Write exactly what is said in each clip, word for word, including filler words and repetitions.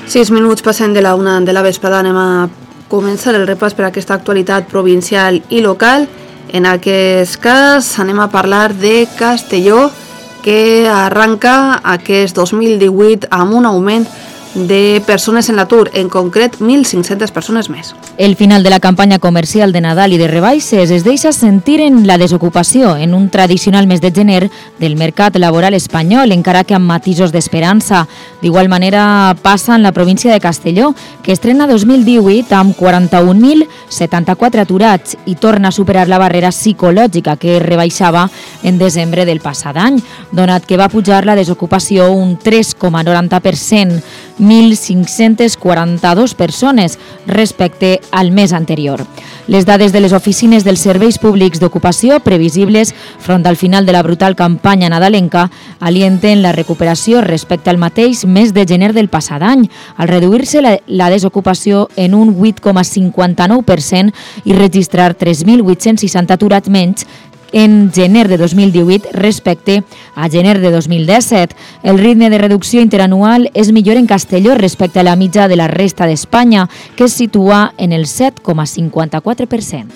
Sis minuts passem de la una de la vesprada, anem a començar el repàs per aquesta actualitat provincial i local. En aquest cas anem a parlar de Castelló, que arranca aquest dos mil divuit amb un augment de persones en l'atur, en concret mil cinc-centes persones més. El final de la campanya comercial de Nadal i de rebaixes es deixa sentir en la desocupació en un tradicional mes de gener del mercat laboral espanyol, encara que amb matisos d'esperança. D'igual manera passa en la província de Castelló, que estrena dos mil divuit amb quaranta-un mil setanta-quatre aturats i torna a superar la barrera psicològica que rebaixava en desembre del passat any, donat que va pujar la desocupació un tres coma noranta per cent, mil cinc-centes quaranta-dues persones respecte al mes anterior. Les dades de les oficines dels serveis públics d'ocupació previsibles front al final de la brutal campanya nadalenca alienten la recuperació respecte al mateix mes de gener del passat any, al reduir-se la, la desocupació en un vuit coma cinquanta-nou per cent i registrar tres mil vuit-cents seixanta aturats menys en gener de dos mil divuit respecte a gener de dos mil disset. El ritme de reducció interanual és millor en Castelló respecte a la mitja de la resta d'Espanya, que es situa en el set coma cinquanta-quatre per cent.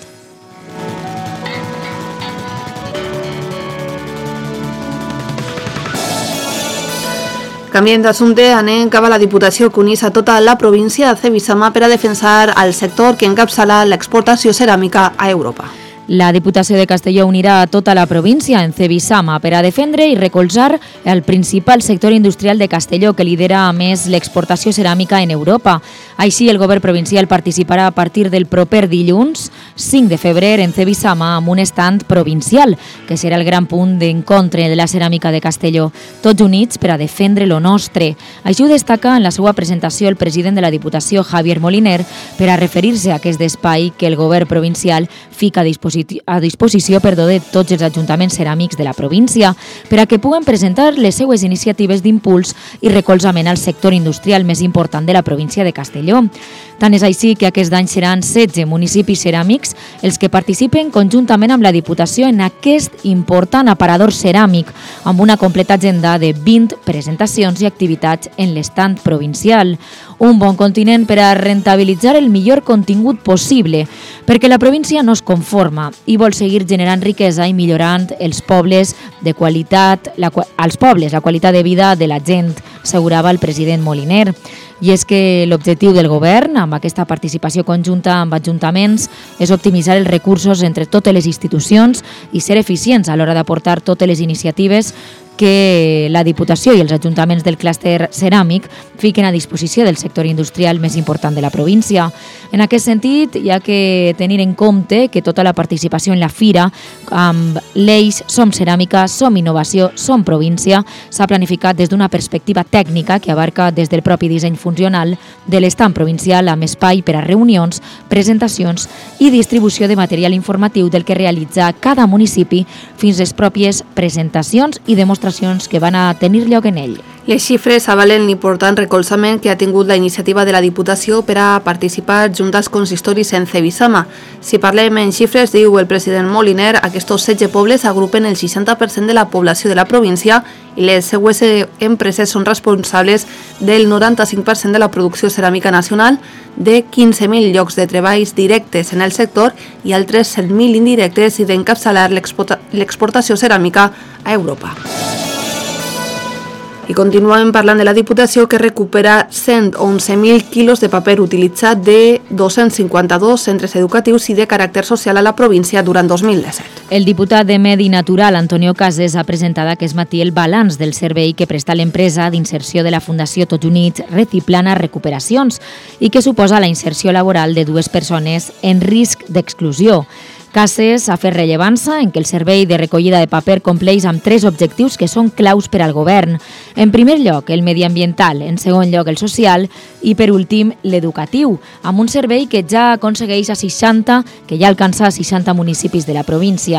Canviem d'assumpte, anem cap a la Diputació que unís a tota la província de Cebisama per a defensar el sector que encapçala l'exportació ceràmica a Europa. La Diputació de Castelló unirà a tota la província en Cebisama per a defendre i recolzar el principal sector industrial de Castelló, que lidera a més l'exportació ceràmica en Europa. Així, el govern provincial participarà a partir del proper dilluns cinc de febrer en Cebisama amb un estand provincial, que serà el gran punt d'encontre de la ceràmica de Castelló, tots units per a defendre lo nostre. Així ho destaca en la seva presentació el president de la Diputació, Javier Moliner, per a referir-se a aquest espai que el govern provincial fica a disposició a disposició perdó, de tots els ajuntaments ceràmics de la província per a que puguen presentar les seues iniciatives d'impuls i recolzament al sector industrial més important de la província de Castelló. Tant és així que aquest any seran setze municipis ceràmics els que participen conjuntament amb la Diputació en aquest important aparador ceràmic, amb una completa agenda de vint presentacions i activitats en l'estant provincial. Un bon continent per a rentabilitzar el millor contingut possible, perquè la província no es conforma i vol seguir generant riquesa i millorant els pobles de qualitat, la, als pobles, la qualitat de vida de la gent, assegurava el president Moliner. I és que l'objectiu del govern, amb aquesta participació conjunta amb ajuntaments, és optimitzar els recursos entre totes les institucions i ser eficients a l'hora d'aportar totes les iniciatives que la Diputació i els ajuntaments del clúster ceràmic fiquen a disposició del sector industrial més important de la província. En aquest sentit, hi ha que tenir en compte que tota la participació en la fira amb l'eix Som Ceràmica, Som Innovació, Som Província s'ha planificat des d'una perspectiva tècnica que abarca des del propi disseny funcional de l'estant provincial amb espai per a reunions, presentacions i distribució de material informatiu del que realitza cada municipi fins les pròpies presentacions i demostracions que van a tenir lloc en ell. Les xifres avalen l'important recolzament que ha tingut la iniciativa de la Diputació per a participar junt als consistoris en Cebisama. Si parlem en xifres, diu el president Moliner, aquests setze pobles agrupen el seixanta per cent de la població de la província i les seues empreses són responsables del noranta-cinc per cent de la producció ceràmica nacional, de quinze mil llocs de treballs directes en el sector i altres set mil indirectes i d'encapçalar l'exportació ceràmica a Europa. I continuem parlant de la Diputació, que recupera cent onze mil quilos de paper utilitzat de dos-cents cinquanta-dos centres educatius i de caràcter social a la província durant dos mil disset. El diputat de Medi Natural, Antonio Cases, ha presentat aquest matí el balanç del servei que presta l'empresa d'inserció de la Fundació Tots Units Retiplana Recuperacions i que suposa la inserció laboral de dues persones en risc d'exclusió. Cases ha fet rellevància en que el servei de recollida de paper compleix amb tres objectius que són claus per al govern. En primer lloc, el mediambiental, en segon lloc, el social i, per últim, l'educatiu, amb un servei que ja aconsegueix a seixanta, que ja alcança a seixanta municipis de la província.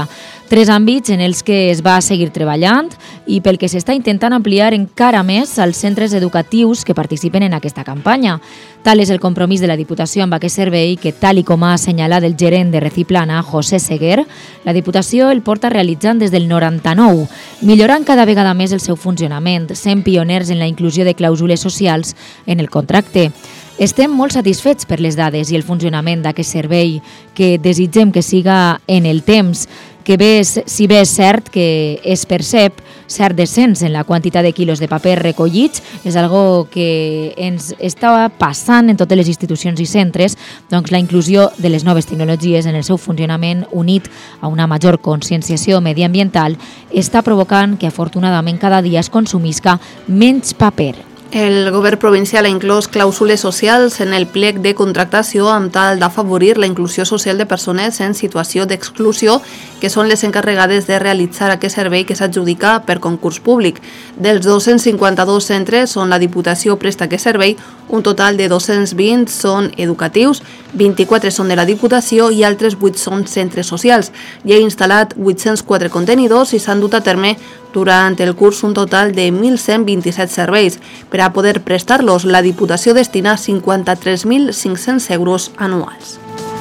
Tres àmbits en els que es va seguir treballant i pel que s'està intentant ampliar encara més als centres educatius que participen en aquesta campanya. Tal és el compromís de la Diputació amb aquest servei que, tal i com ha assenyalat el gerent de Reciplana, José Seguer, la Diputació el porta realitzant des del noranta-nou, millorant cada vegada més el seu funcionament, sent pioners en la inclusió de clàusules socials en el contracte. Estem molt satisfets per les dades i el funcionament d'aquest servei, que desitgem que siga en el temps, que bé, si bé és cert que es percep cert descens en la quantitat de quilos de paper recollits, és algo que ens està passant en totes les institucions i centres, doncs la inclusió de les noves tecnologies en el seu funcionament, unit a una major conscienciació mediambiental, està provocant que afortunadament cada dia es consumisca menys paper. El govern provincial ha inclòs clàusules socials en el plec de contractació amb tal d'afavorir la inclusió social de persones en situació d'exclusió, que són les encarregades de realitzar aquest servei que s'adjudica per concurs públic. Dels dos-cents cinquanta-dos centres on la Diputació presta aquest servei, un total de dos-cents vint són educatius, vint-i-quatre són de la Diputació i altres vuit són centres socials. Hi ha instal·lat vuit-cents quatre contenidors i s'han dut a terme durant el curs un total de mil cent vint-i-set serveis. Per a poder prestar-los, la Diputació destina cinquanta-tres mil cinc-cents euros anuals.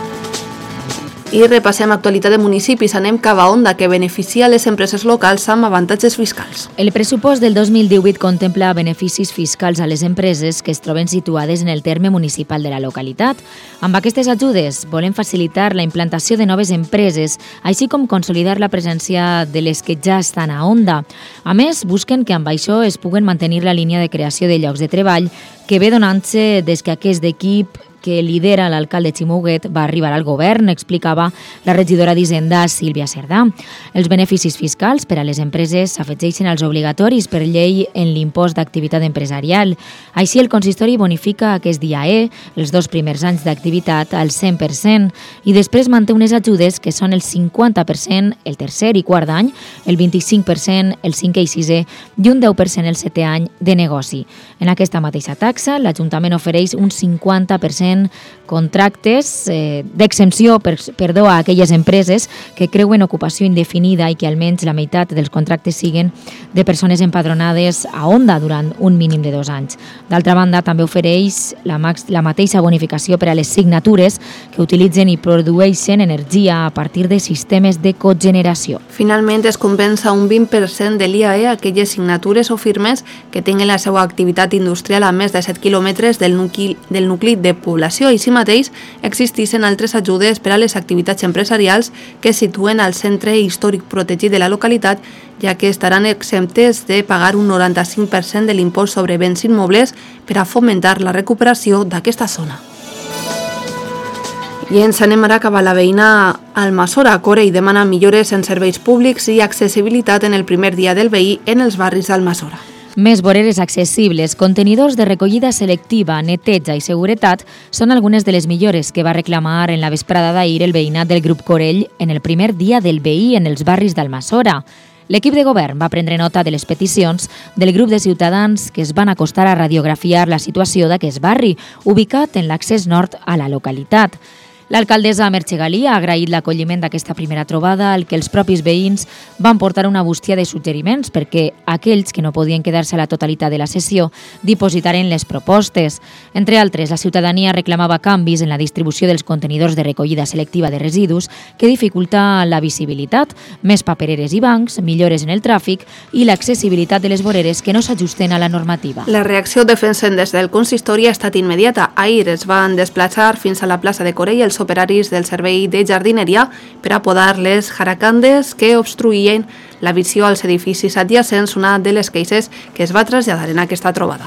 I repassem actualitat de municipis. Anem cap a Onda, que beneficia les empreses locals amb avantatges fiscals. El pressupost del dos mil divuit contempla beneficis fiscals a les empreses que es troben situades en el terme municipal de la localitat. Amb aquestes ajudes volen facilitar la implantació de noves empreses, així com consolidar la presència de les que ja estan a Onda. A més, busquen que amb això es puguen mantenir la línia de creació de llocs de treball que ve donant-se des que aquest equip que lidera l'alcalde Ximo Huguet va arribar al govern, explicava la regidora d'Hisenda Sílvia Cerdà. Els beneficis fiscals per a les empreses s'afegeixen als obligatoris per llei en l'impost d'activitat empresarial. Així, el consistori bonifica aquest I A E els dos primers anys d'activitat al cent per cent i després manté unes ajudes que són el cinquanta per cent el tercer i quart any, el vint-i-cinc per cent el cinquè i sisè i un deu per cent el setè any de negoci. En aquesta mateixa taxa, l'Ajuntament ofereix un cinquanta per cent contractes eh, d'exempció per, perdó, a aquelles empreses que creuen ocupació indefinida i que almenys la meitat dels contractes siguen de persones empadronades a Onda durant un mínim de dos anys. D'altra banda, també ofereix la, max, la mateixa bonificació per a les signatures que utilitzen i produeixen energia a partir de sistemes de cogeneració. Finalment, es compensa un vint per cent de l'I A E a aquelles signatures o firmes que tinguen la seva activitat industrial a més de set quilòmetres del nucli, del nucli de població. Així mateix, existeixen altres ajudes per a les activitats empresarials que es situen al centre històric protegit de la localitat, ja que estaran exemptes de pagar un noranta-cinc per cent de l'impost sobre béns immobles per a fomentar la recuperació d'aquesta zona. I ens anem ara cap a la veïna Almassora. Corell demana millores en serveis públics i accessibilitat en el primer dia del veí en els barris d'Almassora. Més voreres accessibles, contenidors de recollida selectiva, neteja i seguretat són algunes de les millores que va reclamar en la vesprada d'ahir el veïnat del grup Corell en el primer dia del veí en els barris d'Almassora. L'equip de govern va prendre nota de les peticions del grup de ciutadans que es van acostar a radiografiar la situació d'aquest barri, ubicat en l'accés nord a la localitat. L'alcaldessa Merche Galí ha agraït l'acolliment d'aquesta primera trobada, al que els propis veïns van portar una bústia de suggeriments perquè aquells que no podien quedar-se a la totalitat de la sessió dipositaren les propostes. Entre altres, la ciutadania reclamava canvis en la distribució dels contenidors de recollida selectiva de residus que dificulta la visibilitat, més papereres i bancs, millores en el tràfic i l'accessibilitat de les voreres que no s'ajusten a la normativa. La reacció defensen des del consistori ha estat immediata. Ahir es van desplaçar fins a la plaça de Corell els operaris del servei de jardineria per a podar les jaracandes que obstruïen la visió als edificis adjacents, una de les queixes que es va traslladar en aquesta trobada.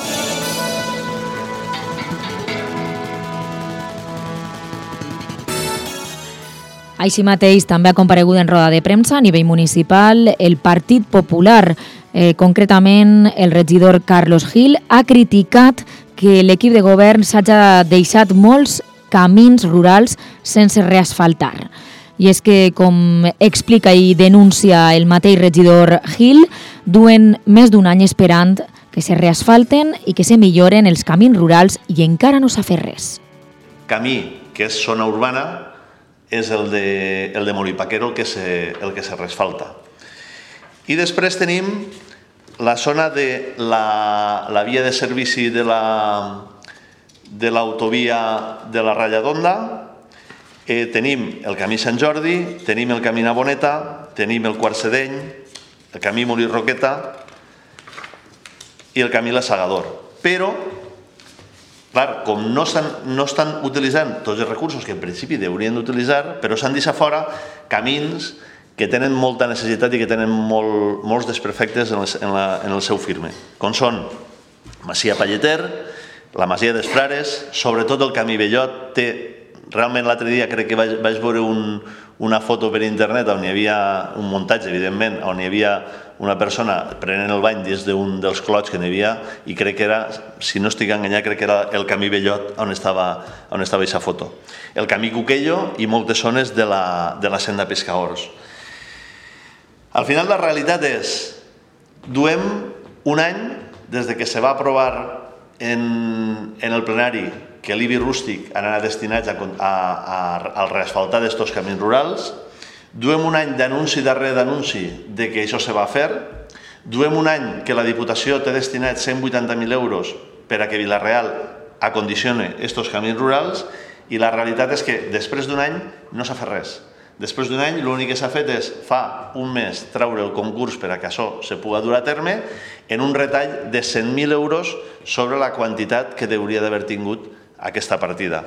Així mateix, també ha comparegut en roda de premsa a nivell municipal el Partit Popular. Eh, concretament, el regidor Carlos Gil ha criticat que l'equip de govern s'hagi deixat molts camins rurals sense reasfaltar. I és que, com explica i denuncia el mateix regidor Gil, duen més d'un any esperant que se reasfalten i que se milloren els camins rurals i encara no s'ha fet res. Camí que és zona urbana és el de, el de Molipaquero el que se, el que se resfalta. I després tenim la zona de la, la via de servici de la de l'autovia de la Ralladonda, eh, tenim el camí Sant Jordi, tenim el camí Navoneta, tenim el Quart Sedeny, el camí Molí Roqueta i el camí La Segador. Però, clar, com no estan, no estan utilitzant tots els recursos que en principi haurien d'utilitzar, però s'han deixat fora camins que tenen molta necessitat i que tenen molt, molts desperfectes en el, en, la, en el seu firme, com són Masia Palleter, la Masia dels Frares, sobretot el camí Bellot. Té, realment l'altre dia crec que vaig, vaig veure un, una foto per internet on hi havia un muntatge, evidentment, on hi havia una persona prenent el bany des d'un dels clots que n'hi havia, i crec que era, si no estic enganyat, crec que era el camí Bellot on estava on estava aquesta foto. El camí Cuquello i moltes zones de la, de la senda Pescaors. Al final la realitat és, duem un any des de que se va aprovar en, en el plenari que l'I B I rústic anarà destinats a, a, a, a reasfaltar d'estos camins rurals, duem un any d'anunci darrere d'anunci de que això se va fer, duem un any que la Diputació té destinat cent vuitanta mil euros per a que Vila-real acondicione estos camins rurals, i la realitat és que després d'un any no s'ha fet res. Després d'un any l'únic que s'ha fet és fa un mes treure el concurs per a que això se pugui dur a terme en un retall de cent mil euros sobre la quantitat que hauria d'haver tingut aquesta partida.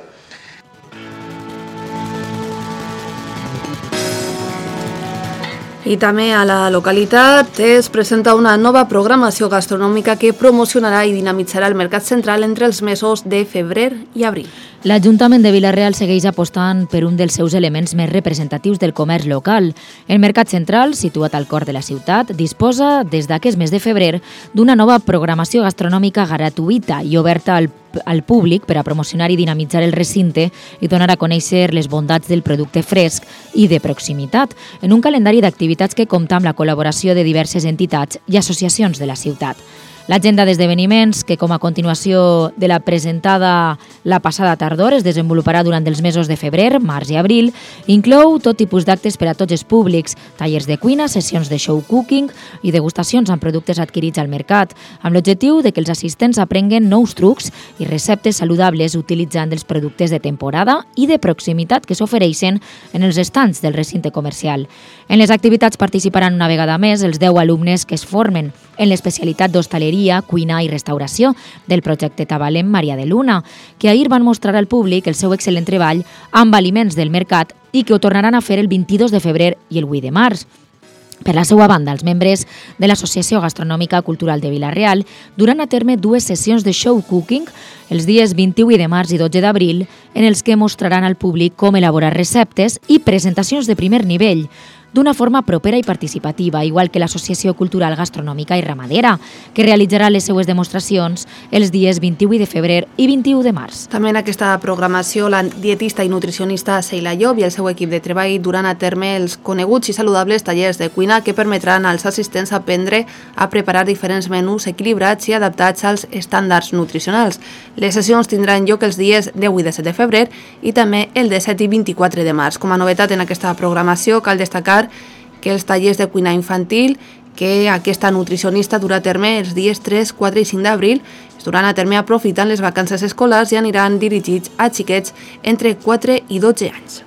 I també a la localitat es presenta una nova programació gastronòmica que promocionarà i dinamitzarà el mercat central entre els mesos de febrer i abril. L'Ajuntament de Vila-real segueix apostant per un dels seus elements més representatius del comerç local. El Mercat Central, situat al cor de la ciutat, disposa des d'aquest mes de febrer d'una nova programació gastronòmica gratuïta i oberta al, al públic per a promocionar i dinamitzar el recinte i donar a conèixer les bondats del producte fresc i de proximitat, en un calendari d'activitats que compta amb la col·laboració de diverses entitats i associacions de la ciutat. L'agenda d'esdeveniments, que com a continuació de la presentada la passada tardor es desenvoluparà durant els mesos de febrer, març i abril, inclou tot tipus d'actes per a tots els públics, tallers de cuina, sessions de show cooking i degustacions amb productes adquirits al mercat, amb l'objectiu de que els assistents aprenguen nous trucs i receptes saludables utilitzant els productes de temporada i de proximitat que s'ofereixen en els estants del recinte comercial. En les activitats participaran una vegada més els deu alumnes que es formen en l'especialitat d'hostaleria, cuina i restauració del projecte Tabalem Maria de Luna, que ahir van mostrar al públic el seu excel·lent treball amb aliments del mercat i que ho tornaran a fer el vint-i-dos de febrer i el vuit de març. Per la seva banda, els membres de l'Associació Gastronòmica Cultural de Vila-real duran a terme dues sessions de show cooking els dies vint-i-vuit de març i dotze d'abril, en els que mostraran al públic com elaborar receptes i presentacions de primer nivell, d'una forma propera i participativa, igual que l'Associació Cultural Gastronòmica i Ramadera, que realitzarà les seues demostracions els dies vint-i-vuit de febrer i vint-i-u de març. També en aquesta programació, la dietista i nutricionista Seila Llop i el seu equip de treball duran a terme els coneguts i saludables tallers de cuina que permetran als assistents aprendre a preparar diferents menús equilibrats i adaptats als estàndards nutricionals. Les sessions tindran lloc els dies deu i disset de febrer i també el disset i vint-i-quatre de març. Com a novetat en aquesta programació, cal destacar que els tallers de cuina infantil que aquesta nutricionista durà a terme els dies tres, quatre i cinc d'abril es duran a terme aprofitant les vacances escolars i aniran dirigits a xiquets entre quatre i dotze anys.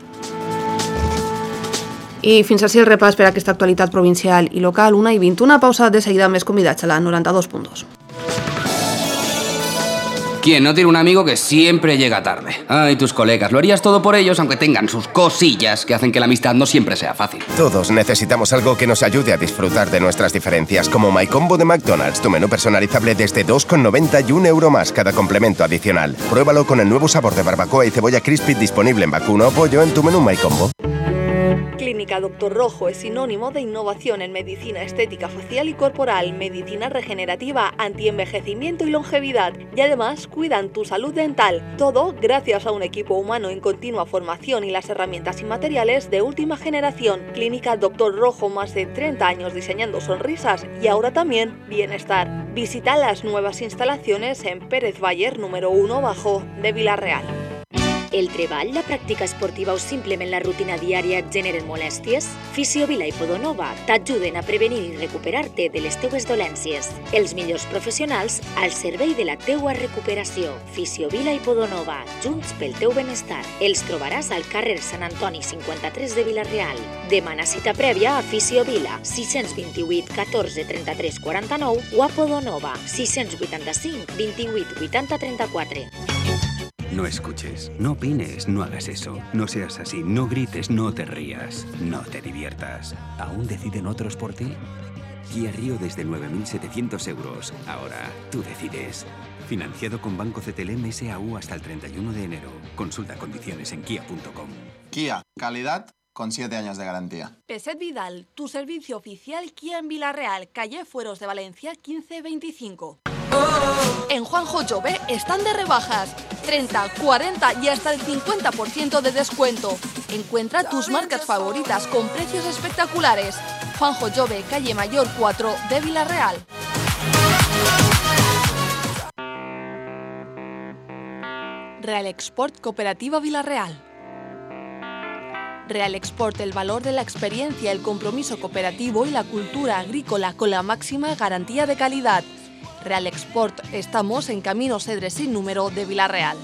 I fins així el repàs per a aquesta actualitat provincial i local, una i vint, una pausa de seguida més convidats a la noranta-dos punt dos. ¿Quién no tiene un amigo que siempre llega tarde? Ay, tus colegas, lo harías todo por ellos, aunque tengan sus cosillas que hacen que la amistad no siempre sea fácil. Todos necesitamos algo que nos ayude a disfrutar de nuestras diferencias, como MyCombo de McDonald's, tu menú personalizable desde dos con noventa y un euro más cada complemento adicional. Pruébalo con el nuevo sabor de barbacoa y cebolla crispy disponible en vacuno o pollo en tu menú MyCombo. Clínica Doctor Rojo es sinónimo de innovación en medicina estética facial y corporal, medicina regenerativa, antienvejecimiento y longevidad, y además cuidan tu salud dental. Todo gracias a un equipo humano en continua formación y las herramientas y materiales de última generación. Clínica Doctor Rojo, más de treinta años diseñando sonrisas y ahora también bienestar. Visita las nuevas instalaciones en Pérez Bayer número uno bajo de Vila-real. El treball, la pràctica esportiva o simplement la rutina diària et generen molèsties? Fisiovila i Podonova t'ajuden a prevenir i recuperar-te de les teues dolències. Els millors professionals al servei de la teua recuperació. Fisiovila i Podonova, junts pel teu benestar. Els trobaràs al carrer Sant Antoni cinquanta-tres de Vila-real. Demana cita prèvia a Fisiovila, sis dos vuit, catorze, trenta-tres, quaranta-nou o a Podonova, sis vuitanta-cinc, vint-i-vuit, vuitanta, trenta-quatre. No escuches, no opines, no hagas eso. No seas así, no grites, no te rías, no te diviertas. ¿Aún deciden otros por ti? Kia Rio desde nueve mil setecientos euros. Ahora, tú decides. Financiado con Banco C T L M S A U hasta el treinta y uno de enero. Consulta condiciones en kia punto com. Kia, calidad con siete años de garantía. Peset Vidal, tu servicio oficial Kia en Vila-real, calle Fueros de Valencia quince veinticinco. En Juanjo Jove están de rebajas, treinta, cuarenta y hasta el cincuenta por ciento de descuento. Encuentra tus marcas favoritas con precios espectaculares. Juanjo Jove, calle Mayor cuatro de Vila-real. Real Export Cooperativa Vila-real. Real Export, el valor de la experiencia, el compromiso cooperativo y la cultura agrícola con la máxima garantía de calidad. Real Export, estamos en Camino Cedre sin número de Vila-real.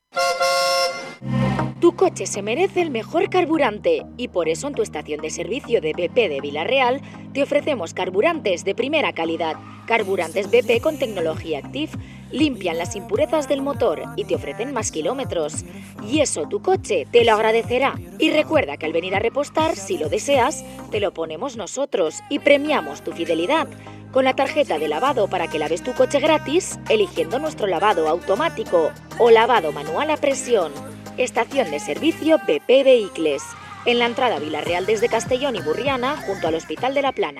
Tu coche se merece el mejor carburante y por eso en tu estación de servicio de B P de Vila-real te ofrecemos carburantes de primera calidad. Carburantes B P con tecnología Active limpian las impurezas del motor y te ofrecen más kilómetros. Y eso tu coche te lo agradecerá. Y recuerda que al venir a repostar, si lo deseas, te lo ponemos nosotros y premiamos tu fidelidad con la tarjeta de lavado para que laves tu coche gratis eligiendo nuestro lavado automático o lavado manual a presión. Estación de servicio B P Vehicles, en la entrada a Vila-real desde Castellón y Burriana, junto al Hospital de la Plana.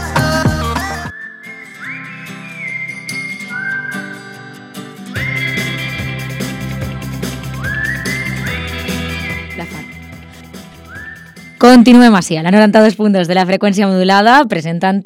Continuem així, a la noranta-dos punt dos de la freqüència modulada, presentant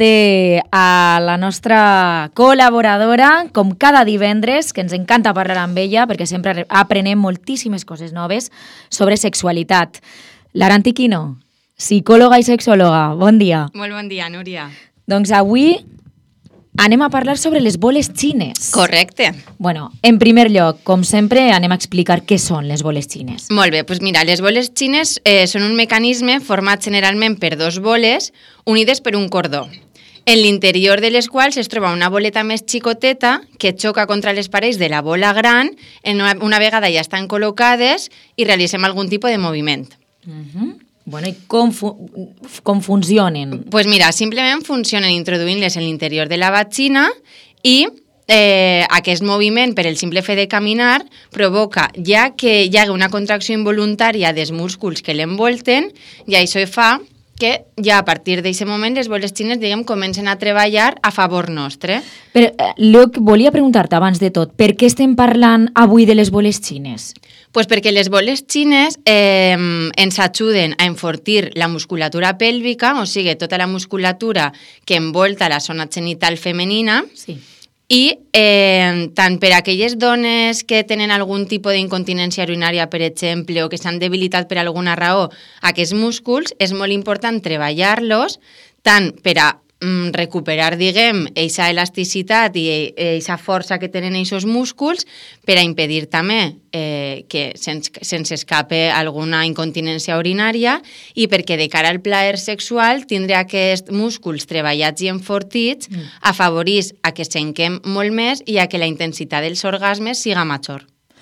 a la nostra col·laboradora, com cada divendres, que ens encanta parlar amb ella, perquè sempre aprenem moltíssimes coses noves sobre sexualitat. Lara Antiquino, psicòloga i sexòloga, bon dia. Molt bon dia, Núria. Doncs avui anem a parlar sobre les boles xines. Correcte. Bueno, en primer lloc, com sempre, anem a explicar què són les boles xines. Molt bé, doncs mira, les boles xines eh, són un mecanisme format generalment per dos boles unides per un cordó, en l'interior de les quals es troba una boleta més xicoteta que xoca contra les parets de la bola gran en una, una vegada ja estan col·locades i realitzem algun tipus de moviment. Uh-huh. Bueno, i com, fu com funcionen? Pues mira, simplement funcionen introduint-les en l'interior de la vagina i eh, aquest moviment, per el simple fet de caminar, provoca ja que hi hagi una contracció involuntària dels músculs que l'envolten i això fa que ja a partir d'aquest moment les boles xines, diguem, comencen a treballar a favor nostre. Però, eh, Luc, volia preguntar-te abans de tot, per què estem parlant avui de les boles xines? Pues perquè les boles xines eh, ens ajuden a enfortir la musculatura pèlvica, o sigui, tota la musculatura que envolta la zona genital femenina, sí. I eh, tant per a aquelles dones que tenen algun tipus d'incontinència urinària, per exemple, o que s'han debilitat per alguna raó aquests músculs, és molt important treballar-los tant per a mm, recuperar, diguem, eixa elasticitat i eixa força que tenen aquests músculs, per a impedir també eh, que se'ns se'ns escape alguna incontinència urinària i perquè de cara al plaer sexual tindre aquests músculs treballats i enfortits mm. afavorís a que s'enquem molt més i a que la intensitat dels orgasmes siga major.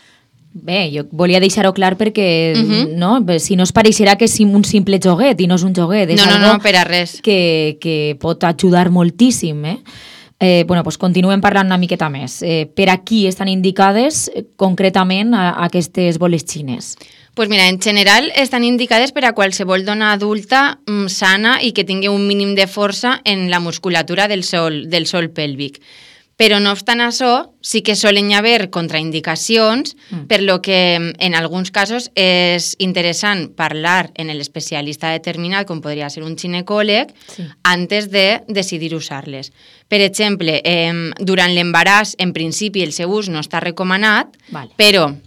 Bé, jo volia deixar-ho clar perquè Uh-huh. no, si no es pareixerà que és un simple joguet i no és un joguet, és No, no, algo no, per a res. que, que pot ajudar moltíssim. Eh? Eh, bueno, pues continuem parlant una miqueta més. Eh, per a qui estan indicades eh, concretament a, a aquestes boles xines? Pues mira, en general estan indicades per a qualsevol dona adulta mm, sana i que tingui un mínim de força en la musculatura del sol, del sol pèlvic. Però no obstant això, sí que solen haver contraindicacions, mm. per lo que en alguns casos és interessant parlar en l'especialista determinat, com podria ser un ginecòleg, sí. antes de decidir usar-les. Per exemple, eh, durant l'embaràs, en principi, el seu ús no està recomanat, vale. però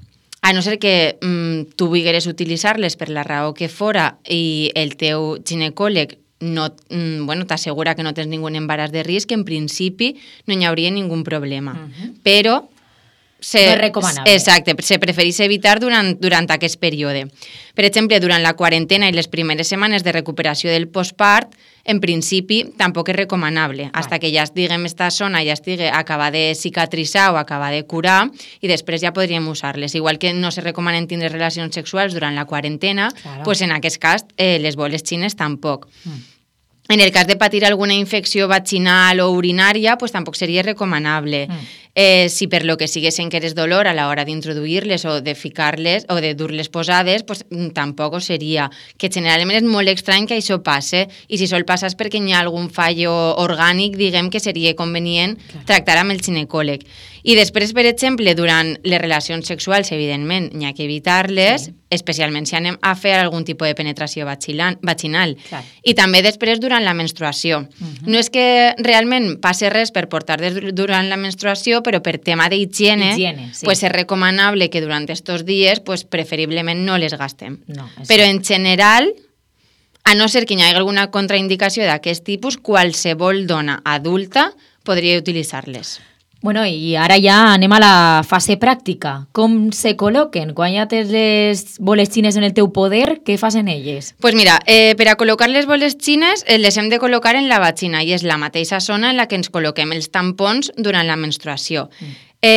a no ser que mm, tu vulgueres utilitzar-les per la raó que fora i el teu ginecòleg no, mm, bueno, t'assegura que no tens ningú embaràs de risc, en principi no hi hauria ningú problema. Uh-huh. Però se, no és recomanable. Exacte, se prefereix evitar durant, durant aquest període. Per exemple, durant la quarantena i les primeres setmanes de recuperació del postpart, en principi tampoc és recomanable, fins que ja diguem esta zona ja estigui acabar de cicatritzar o acabar de curar i després ja podríem usar-les. Igual que no se recomanen tindre relacions sexuals durant la quarantena, claro. Pues en aquest cas eh, les boles xines tampoc. Mm. En el cas de patir alguna infecció vaginal o urinària, pues tampoc seria recomanable. Mm. Eh, si per lo que sigui senqueres dolor a l'hora d'introduir-les o de ficar-les o de dur-les posades, pues, tampoc ho seria. Que generalment és molt estrany que això passe i si sol passar és perquè hi ha algun fallo orgànic, diguem que seria convenient claro. Tractar amb el ginecòleg. I després, per exemple, durant les relacions sexuals, evidentment, n'hi ha que evitar-les, sí. Especialment si anem a fer algun tipus de penetració vaginal. Clar. I també després durant la menstruació. Uh-huh. No és que realment passi res per portar-les durant la menstruació, però per tema d'higiene, sí. Pues és recomanable que durant aquests dies pues, preferiblement no les gastem. No, però en general, a no ser que hi hagi alguna contraindicació d'aquest tipus, qualsevol dona adulta podria utilitzar-les. Bueno, i ara ja anem a la fase pràctica. Com se col·loquen? Quan ja tens les boles xines en el teu poder, què fas en elles? Pues mira, eh, per a col·locar les boles xines eh, les hem de col·locar en la vagina i és la mateixa zona en la que ens col·loquem els tampons durant la menstruació. Mm.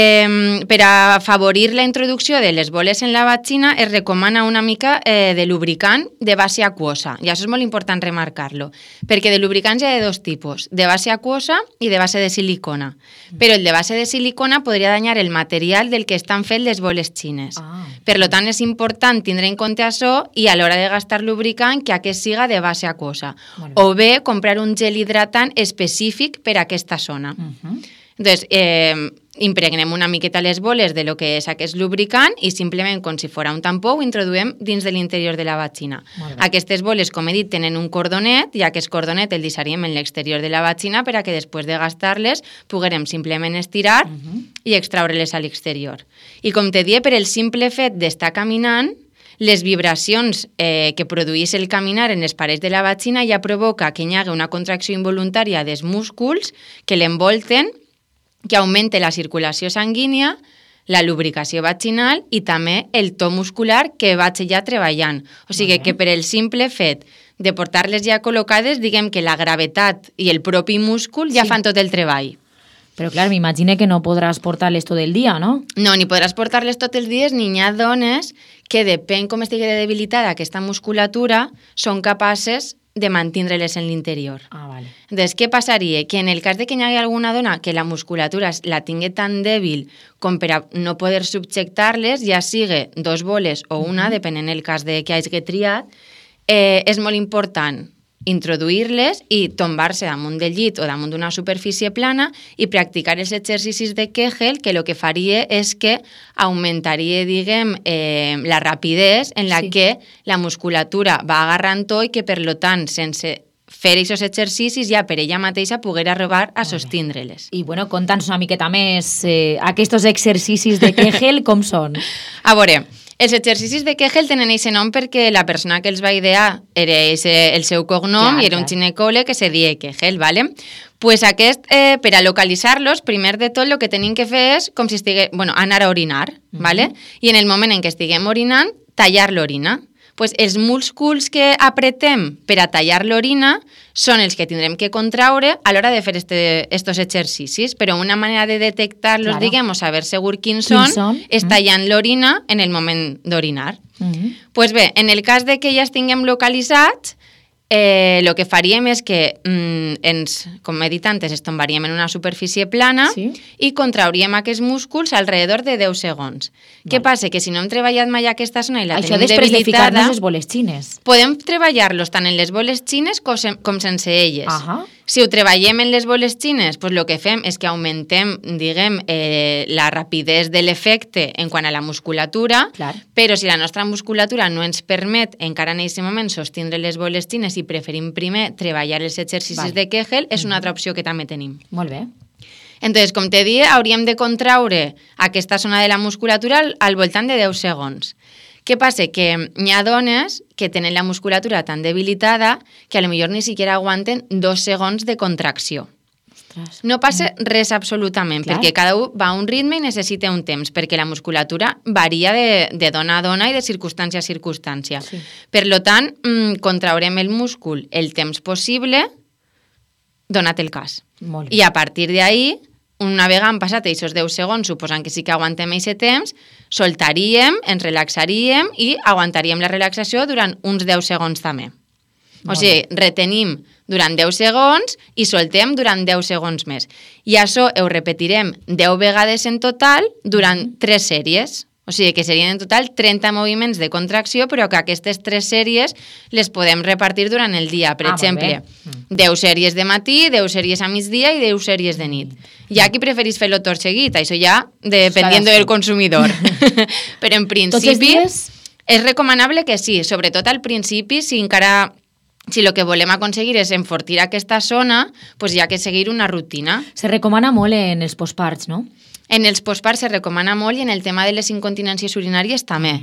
Eh, per a afavorir la introducció de les boles en la vagina es recomana una mica eh, de lubricant de base aquosa, i això és molt important remarcar-lo, perquè de lubricants hi ha de dos tipus, de base aquosa i de base de silicona, però el de base de silicona podria dañar el material del que estan fet les boles xines. Ah. Per lo tant, és important tindre en compte això i a l'hora de gastar lubricant que aquest siga de base aquosa, bueno. O bé comprar un gel hidratant específic per a aquesta zona. Uh-huh. Entonces, eh, impregnem una miqueta les boles de lo que és aquest lubricant i simplement, com si fora un tampó, ho introduïm dins de l'interior de la vagina. Aquestes boles, com he dit, tenen un cordonet i aquest cordonet el deixaríem en l'exterior de la vagina per a que després de gastar-les poguérem simplement estirar uh-huh. i extraure-les a l'exterior. I com te dia, per el simple fet d'estar caminant, les vibracions eh, que produeix el caminar en les parets de la vagina ja provoca que hi hagi una contracció involuntària dels músculs que l'envolten, que augmente la circulació sanguínia, la lubricació vaginal i també el to muscular que vaig ja treballant. O sigui que per el simple fet de portar-les ja col·locades, diguem que la gravetat i el propi múscul ja sí. Fan tot el treball. Però clar, m'imagine que no podràs portar-les tot el dia, no? No, ni podràs portar-les tot el dia, ni hi ha dones que depèn com estigui debilitada aquesta musculatura, són capaces de mantindre-les en l'interior. Ah, vale. Entonces, què passaria? Que en el cas de que hi hagi alguna dona que la musculatura la tingui tan dèbil com per a no poder subjectar-les, ja sigui dos boles o una, uh-huh. depenent el cas de que hagi triat, eh, és molt important introduir-les i tombar-se damunt del llit o damunt d'una superfície plana i practicar els exercicis de Kegel, que el que faria és que augmentaria, diguem, eh, la rapidesa en la sí. Que la musculatura va agarrant tot i que, per lo tant, sense fer aquests exercicis ja per ella mateixa poguera arribar a sostindre-les. I, bueno, conta'ns una miqueta més eh, aquests exercicis de Kegel, com són? A veure, els exercicis de Kegel tenen aquest nom perquè la persona que els va idear era ese, el seu cognom clar, i era clar. Un ginecòleg que se deia Kegel, ¿vale? Pues aquest, eh, per a localitzar-los, primer de tot el que tenim que fer és com si estigués, bueno, anar a orinar, uh-huh. ¿vale? I en el moment en què estiguem orinant, tallar l'orina. Pues els músculs que apretem per a tallar l'orina són els que tindrem que contraure a l'hora de fer aquests este, exercicis, però una manera de detectar-los, claro. Diguem, o saber segur quins, quins són, són, és tallant mm. l'orina en el moment d'orinar. Mm-hmm. Pues bé, en el cas de que ja estiguem localitzats, el eh, que faríem és que mm, ens, com he dit antes, es tombaríem en una superfície plana sí. I contrauríem aquests músculs alrededor de deu segons. Vale. Què passa? Que si no hem treballat mai aquesta zona i la això tenim debilitada... Això després de ficar-nos les boles xines. Podem treballar-los tant en les boles xines com, com sense elles. Ahà. Si ho treballem en les boles xines, pues el que fem és que augmentem, diguem, eh, la rapidesa de l'efecte en quant a la musculatura, clar. Però si la nostra musculatura no ens permet encara en aquest moment sostindre les boles xines i preferim primer treballar els exercicis vale. De Kegel, és una altra opció que també tenim. Molt bé. Entonces, com te dic, hauríem de contraure aquesta zona de la musculatura al, al voltant de deu segons. Què passa? Que hi ha dones que tenen la musculatura tan debilitada que a lo millor ni siquiera aguanten dos segons de contracció. Ostres. No passa res absolutament, Clar. perquè cada un va a un ritme i necessita un temps, perquè la musculatura varia de, de dona a dona i de circumstància a circumstància. Sí. Per lo tant, contraurem el múscul el temps possible, donat el cas. I a partir d'ahí, una vegada han passat aquests deu segons, suposant que sí que aguantem aquest temps, soltaríem, ens relaxaríem i aguantaríem la relaxació durant uns deu segons també. O sigui, retenim durant deu segons i soltem durant deu segons més. I això ho repetirem deu vegades en total durant tres sèries. O sigui, que serien en total trenta moviments de contracció, però que aquestes tres sèries les podem repartir durant el dia. Per ah, exemple, deu sèries de matí, deu sèries a migdia i deu sèries de nit. Hi ha qui preferís fer-lo tot seguit, això ja dependiendo del consumidor. Però en principi és recomanable que sí, sobretot al principi, si encara... Si el que volem aconseguir és enfortir aquesta zona, doncs hi ha que seguir una rutina. Se recomana molt en els postparts, no? En els postparts se recomana molt i en el tema de les incontinències urinàries també.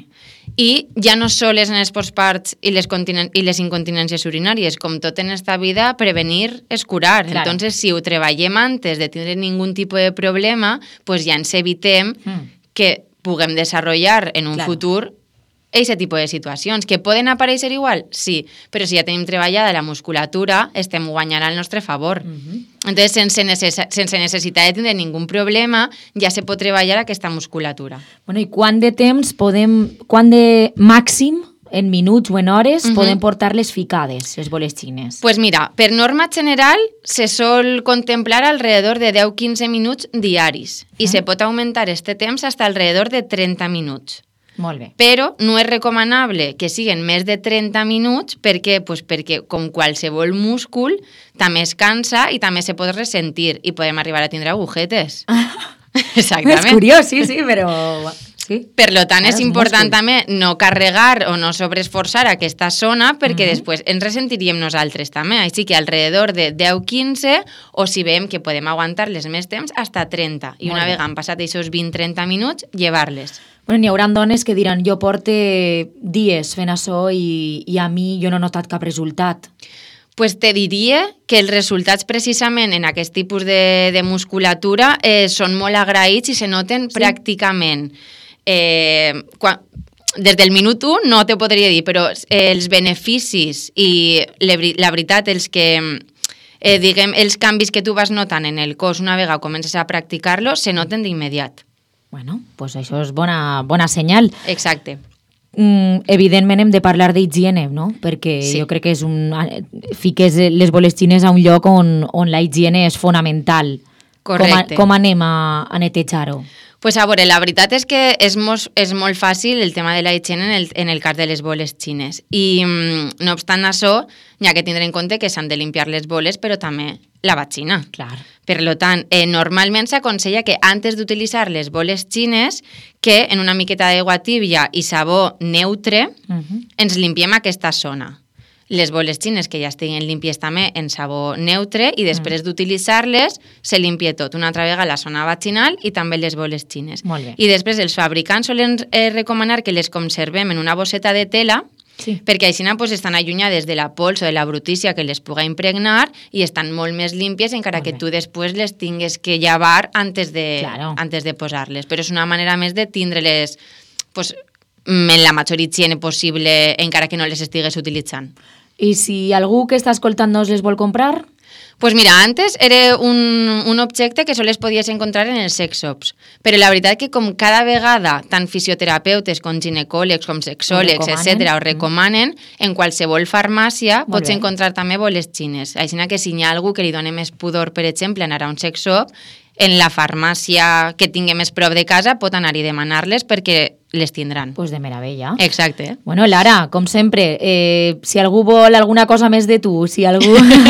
I ja no sols en els postparts i les, i les incontinències urinàries, com tot en esta vida, prevenir és curar. Claro. Entonces, si ho treballem antes de tindre ningú tipus de problema, pues ja ens evitem mm. que puguem desenvolupar en un claro. futur aquest tipus de situacions, que poden aparèixer igual, sí, però si ja tenim treballada la musculatura, estem guanyant al nostre favor. Uh-huh. Entonces, sense, necess sense necessitat de tindre ningú problema, ja se pot treballar aquesta musculatura. Bueno, i quant de temps podem, quant de màxim, en minuts o en hores, uh-huh. podem portar les ficades, les boles xines? Pues mira, per norma general, se sol contemplar alrededor de deu a quinze minuts diaris, uh-huh. i se pot augmentar este temps hasta alrededor de trenta minuts. Molt bé. Però no és recomanable que siguin més de trenta minuts perquè, pues, perquè com qualsevol múscul també es cansa i també se pot ressentir i podem arribar a tindre agujetes. Exactament. És curiós, sí, sí, però... Sí. Per lo tant, és important també no carregar o no sobreesforçar aquesta zona perquè uh-huh. després ens ressentiríem nosaltres també. Així que alrededor de deu a quinze o si veiem que podem aguantar-les més temps, hasta trenta. I una vegada han passat aquests vint a trenta minuts, llevar-les. Bueno, n'hi haurà dones que diran jo porte dies fent això i, i a mi jo no he notat cap resultat. Pues te diria que els resultats precisament en aquest tipus de, de musculatura eh, són molt agraïts i se noten sí. pràcticament. Eh, quan, des del minut u no te podria dir, però eh, els beneficis i la veritat, els que... Eh, diguem, els canvis que tu vas notant en el cos una vegada comences a practicar-lo se noten d'immediat. Bueno, pues això és bona, bona senyal. Exacte. Mm, evidentment hem de parlar d'higiene, no? Perquè sí. jo crec que és un... fiques les boles xines a un lloc on, on la higiene és fonamental. Correcte. Com, a, com anem a, a netejar-ho? Pues a veure, la veritat és que és molt, és molt fàcil el tema de la higiene en el, en el cas de les boles xines. I no obstant això, hi ha que tindre en compte que s'han de limpiar les boles, però també la vagina. Clar. Per tant, eh, normalment s'aconsella que antes d'utilitzar les boles xines, que en una miqueta d'aigua tibia i sabó neutre, uh-huh. ens limpiem aquesta zona. Les boles xines que ja estiguin limpies també en sabó neutre i després mm. d'utilitzar-les se limpia tot. Una altra vegada la zona vaginal i també les boles xines. Molt bé. I després els fabricants solen eh, recomanar que les conservem en una bosseta de tela sí. perquè així pues, estan allunyades de la pols o de la brutícia que les puga impregnar i estan molt més límpies encara molt que bé. Tu després les tingues que llevar antes de, claro. antes de posar-les. Però és una manera més de tindre-les pues, en la major higiene possible encara que no les estigues utilitzant. I si algú que està escoltant-nos les vol comprar? Pues mira, antes era un, un objecte que sols podies encontrar en els sex shops, però la veritat que com cada vegada tant fisioterapeutes com ginecòlegs, com sexòlegs, etcètera, ho recomanen, en qualsevol farmàcia Molt pots bé. encontrar també boles xines. Així que si hi ha algú que li doni més pudor, per exemple, anar a un sex shop, en la farmàcia que tingui més prop de casa pot anar i demanar-les perquè les tindran. Pues de meravella. Exacte. Bueno, Lara, com sempre, eh, si algú vol alguna cosa més de tu, si algú,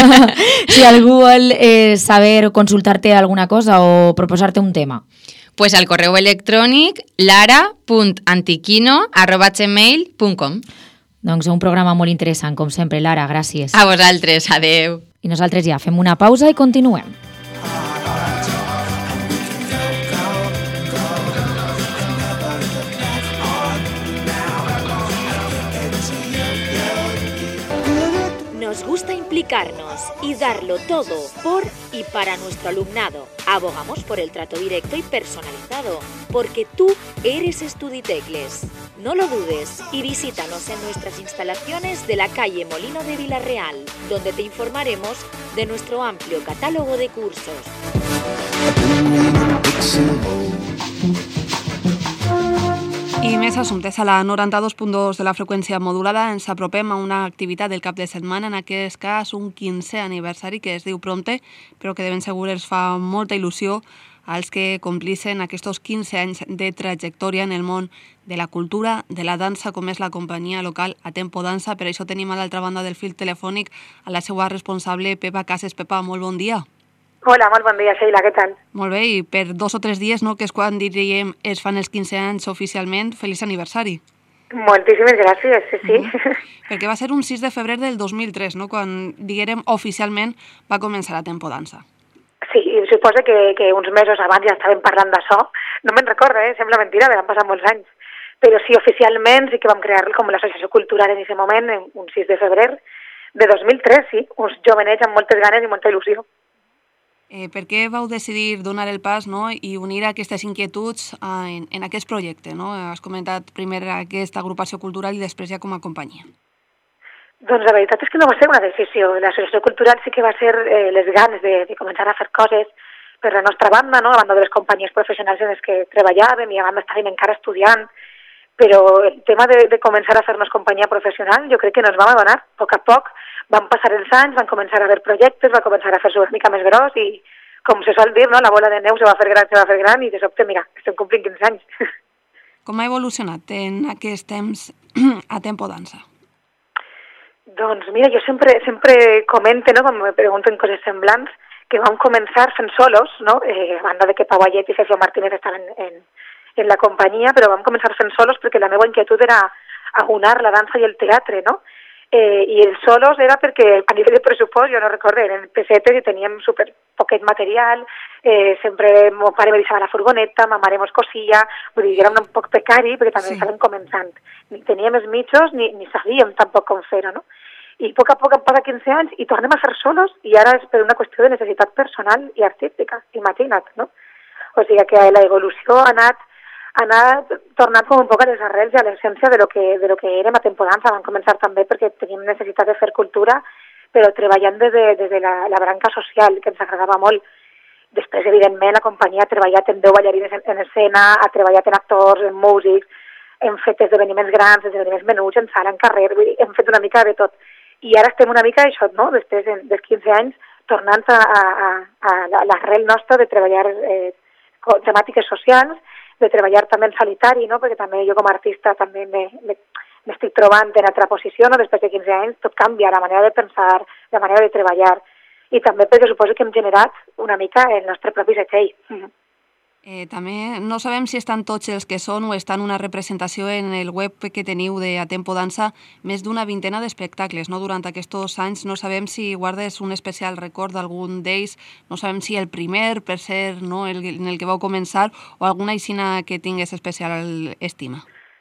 si algú vol eh, saber o consultar-te alguna cosa o proposar-te un tema. Pues al correu electrònic lara punt antiquino arroba gmail punt com. Doncs un programa molt interessant, com sempre. Lara, gràcies. A vosaltres, adeu. I nosaltres ja fem una pausa i continuem. implicarnos y darlo todo por y para nuestro alumnado. Abogamos por el trato directo y personalizado, porque tú eres Estuditecles. No lo dudes y visítanos en nuestras instalaciones de la calle Molino de Vilareal, donde te informaremos de nuestro amplio catálogo de cursos. I més assumptes. A la noranta-dos punt dos de la freqüència modulada ens apropem a una activitat del cap de setmana, en aquest cas un quinzè aniversari que es diu Prompte, però que de ben segur els fa molta il·lusió als que complissin aquests quinze anys de trajectòria en el món de la cultura, de la dansa, com és la companyia local A Tempo Dansa. Per això tenim a l'altra banda del fil telefònic a la seva responsable, Pepa Cases. Pepa, molt bon dia. Hola, molt bon dia, Sheila, què tal? Molt bé, i per dos o tres dies, no?, que és quan diríem es fan els quinze anys oficialment, feliç aniversari. Moltíssimes gràcies, sí, sí. Uh-huh. Perquè va ser un sis de febrer del dos mil tres, no?, quan, diguérem, oficialment va començar A Tempo Dansa. Sí, i suposa que, que uns mesos abans ja estàvem parlant d'això. No me'n recordo, eh? Sembla mentira, van passar molts anys. Però sí, oficialment sí que vam crear com l'associació cultural en aquest moment, un sis de febrer de dos mil tres, sí, uns jovenets amb moltes ganes i molta il·lusió. Eh, per què vau decidir donar el pas, no?, i unir aquestes inquietuds en, en aquest projecte, no? Has comentat primer aquesta agrupació cultural i després ja com a companyia. Doncs la veritat és que no va ser una decisió. L'associació cultural sí que va ser eh, les ganes de, de començar a fer coses per la nostra banda, no?, a banda de les companyies professionals en les que treballàvem i a banda estàvem encara estudiant, però el tema de, de començar a fer-nos companyia professional jo crec que ens vam adonar a poc a poc. Van passar els anys, van començar a haver projectes, va començar a fer-se una mica més gros i, com se sol dir, no?, la bola de neu se va fer gran, se va fer gran i de sobte, mira, estem complint quinze anys. Com ha evolucionat en aquest temps A Tempo Dansa? Doncs mira, jo sempre, sempre comento, no?, quan me pregunten coses semblants, que vam començar fent solos, no?, eh, a banda de que Pau Ayet i Cecilio Martínez estaven en, en la companyia, però vam començar fent solos perquè la meva inquietud era aunar la dansa i el teatre, no?, Eh, i els solos era perquè a nivell de pressupost, jo no recordo, eren pessetes i teníem super poquet material, eh, sempre mon pare me deixava la furgoneta, ma mare mos cosia, vull dir, era un poc precari perquè també sí. Estàvem començant. Ni teníem els mitjos ni, ni sabíem tampoc com fer-ho, no? I a poc a poc em passa quinze anys i tornem a fer solos i ara és per una qüestió de necessitat personal i artística, imagina't, no? O sigui que la evolució ha anat anar tornant com un poc a les arrels i a l'essència de lo que, de lo que érem a Tempo Dansa. Vam començar també perquè teníem necessitat de fer cultura, però treballant des de, des de la, la branca social, que ens agradava molt. Després, evidentment, la companyia ha treballat en deu ballarines en, en escena, ha treballat en actors, en músics, hem fet esdeveniments grans, esdeveniments menuts, en sala, en carrer, vull dir, hem fet una mica de tot. I ara estem una mica això, no?, després dels quinze anys, tornant a, a, a, a l'arrel nostra de treballar eh, temàtiques socials, de treballar també en solitari, no?, perquè també jo com a artista també m'estic trobant en altra posició, no?, després de quinze anys tot canvia, la manera de pensar, la manera de treballar, i també perquè suposo que hem generat una mica el nostre propi setxell. Eh, també no sabem si estan tots els que són o estan una representació en el web que teniu de A Tempo Dansa, més d'una vintena d'espectacles, no?, durant aquests anys. No sabem si guardes un especial record d'algun d'ells, no sabem si el primer, per ser, no?, el, en el que vau començar, o alguna aixina que tingués especial estima.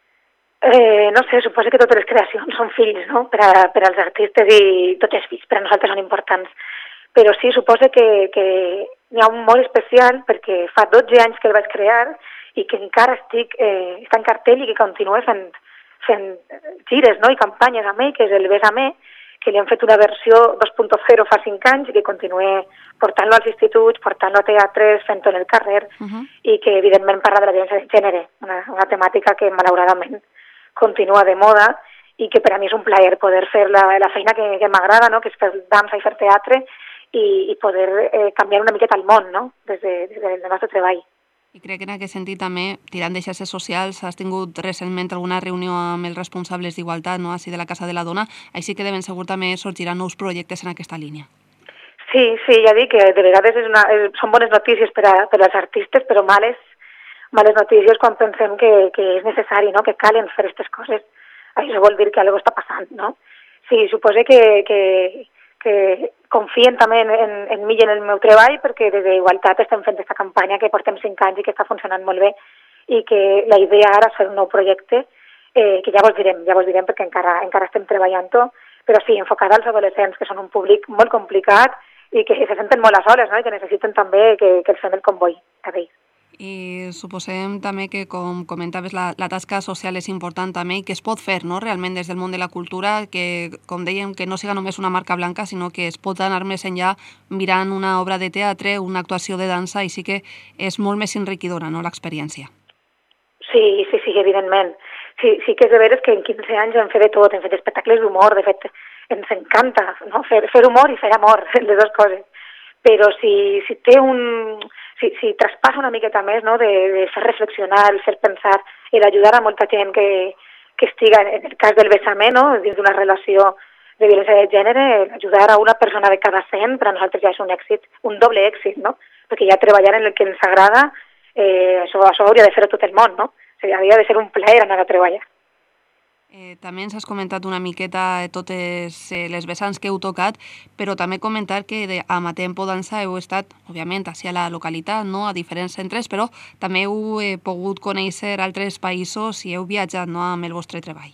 Eh, no sé, suposo que totes les creacions són fills, no?, per, a, per als artistes, i tots els fills per a nosaltres són importants. Però sí, suposo que, que n'hi ha un molt especial perquè fa dotze anys que el vaig crear i que encara estic, eh, està en cartell i que continua fent, fent gires, no?, i campanyes amb ell, que és el Bésame, que li han fet una versió dos punt zero fa cinc anys i que continua portant-lo als instituts, portant-lo a teatres, fent-ho en el carrer, uh-huh. i que evidentment parla de la violència de gènere, una, una temàtica que malauradament continua de moda i que per a mi és un plaer poder fer la, la feina que, que m'agrada, no?, que és fer dansa i fer teatre, i, i poder eh, canviar una miqueta el món, no?, des, de, des del nostre treball. I crec que en aquest sentit també, tirant de xarxes socials, has tingut recentment alguna reunió amb els responsables d'Igualtat, no?, així de la Casa de la Dona, així que de ben segur també sorgiran nous projectes en aquesta línia. Sí, sí, ja dic que de vegades és una, és, són bones notícies per, a, per als artistes, però males, males notícies quan pensem que, que és necessari, no?, que calen fer aquestes coses. Això vol dir que alguna cosa està passant, no? Sí, suposo que, que, que confien també en, en, en mi i en el meu treball, perquè des d'Igualtat estem fent aquesta campanya que portem cinc anys i que està funcionant molt bé, i que la idea ara és fer un nou projecte, eh, que ja vos direm, ja vos direm perquè encara, encara estem treballant-ho, però sí, enfocada als adolescents, que són un públic molt complicat i que se senten molt a soles, no? I que necessiten també que, que els fem el comboi a ells. I suposem també que, com comentaves, la, la tasca social és important també i que es pot fer, no?, realment des del món de la cultura, que, com dèiem, que no siga només una marca blanca, sinó que es pot anar més enllà mirant una obra de teatre, una actuació de dansa, i sí que és molt més enriquidora, no?, l'experiència. Sí, sí, sí, evidentment. Sí, sí que és de veres que en quinze anys hem fet de tot, hem fet espectacles d'humor, de fet, ens encanta, no?, fer, fer humor i fer amor, les dues coses. Però si, si té un... Si, si traspassa una miqueta més, no?, de, de fer reflexionar, fer pensar i d'ajudar a molta gent que, que estiga, en el cas del vessament, no?, dins d'una relació de violència de gènere, ajudar a una persona de cada cent, per a nosaltres ja és un èxit, un doble èxit, no?, perquè ja treballar en el que ens agrada, eh, això, això hauria de fer-ho tot el món, no?, o sigui, hauria de ser un plaer anar a treballar. Eh, també ens has comentat una miqueta totes eh, les vessants que heu tocat, però també comentar que de, a Matempo Dansa heu estat, òbviament, a la localitat, no?, a diferents centres, però també heu eh, pogut conèixer altres països i heu viatjat, no?, amb el vostre treball.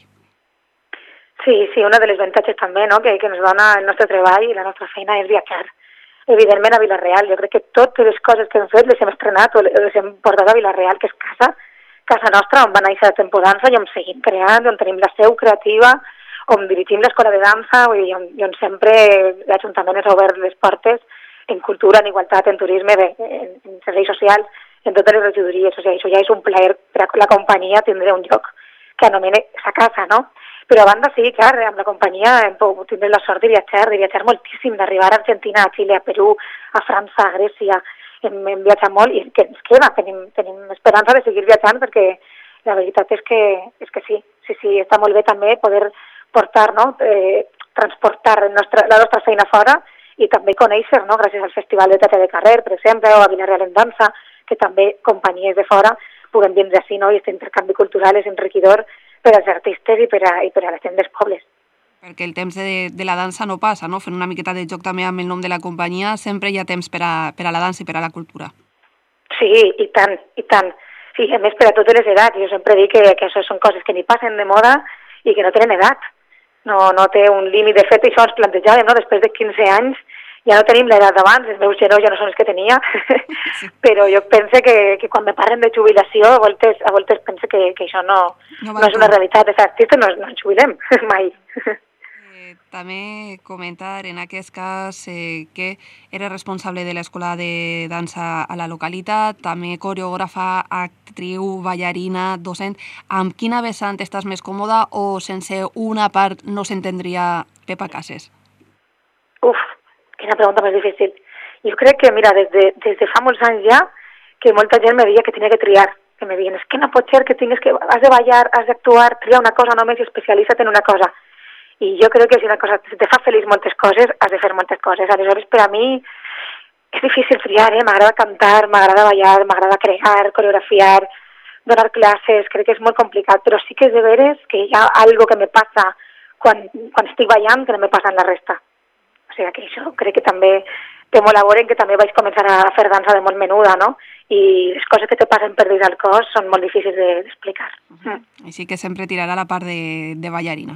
Sí, sí, una de les avantatges també, no?, que, que ens dona el nostre treball i la nostra feina és viatjar. Evidentment a Vila-real, jo crec que totes les coses que hem fet les hem estrenat o les hem portat a Vila-real, que és casa, casa nostra, on va néixer la Tempo Dansa i on seguim creant, on tenim la seu creativa, on dirigim l'escola de dansa, vull dir, on, on sempre l'Ajuntament ens ha obert les portes en cultura, en igualtat, en turisme, bé, en, en serveis socials, en totes les regidories. O sigui, això ja és un plaer per a la companyia tindre un lloc que anomene sa casa, no? Però a banda, sí, clar, amb la companyia hem pogut tindre la sort de viatjar, de viatjar moltíssim, d'arribar a Argentina, a Xile, a Perú, a França, a Grècia. Hem, hem viatjat molt i que ens queda, tenim, tenim esperança de seguir viatjant perquè la veritat és que, és que sí, sí, sí, està molt bé també poder portar, no?, eh, transportar el nostre, la nostra feina fora i també conèixer, no?, gràcies al Festival de Teatre de Carrer, per exemple, o a Vila-real en Dansa, que també companyies de fora puguem vindre així, no?, i aquest intercanvi cultural és enriquidor per als artistes i per a, i per a la gent dels pobles. Perquè el temps de, de la dansa no passa, no? Fent una miqueta de joc també amb el nom de la companyia, sempre hi ha temps per a, per a la dansa i per a la cultura. Sí, i tant, i tant. Sí, a més per a totes les edats. Jo sempre dic que, que això són coses que ni passen de moda i que no tenen edat. No, no té un límit. De fet, això ens plantejàvem, no?, després de quinze anys ja no tenim l'edat d'abans, els meus genolls ja no són els que tenia, sí. Però jo penso que, que quan me parlen de jubilació, a voltes, a voltes penso que, que això no, no, no és una realitat. Els artistes no, no ens jubilem mai. També comentar en aquest cas eh, que eres responsable de l'escola de dansa a la localitat, també coreògrafa, actriu, ballarina, docent. Amb quina vessant estàs més còmoda o sense una part no s'entendria Pepa Cases? Uf, quina pregunta més difícil. Jo crec que, mira, des de, des de fa molts anys ja, que molta gent me deia que tenia que triar, que me deien, és que no pot ser que tingues que, has de ballar, has d'actuar, tria una cosa només i especialitza't en una cosa. I jo crec que si una cosa te fa feliç moltes coses, has de fer moltes coses. Aleshores, per a mi és difícil triar, eh? M'agrada cantar, m'agrada ballar, m'agrada crear, coreografiar, donar classes, crec que és molt complicat, però sí que és de veres que hi ha algo que me passa quan, quan estic ballant que no me passa en la resta. O sigui que això crec que també té molt a veure que també vaig començar a fer dansa de molt menuda, no? I les coses que te passen per dins del cos són molt difícils d'explicar. De, mm. Així que sempre tirarà la part de, de ballarina.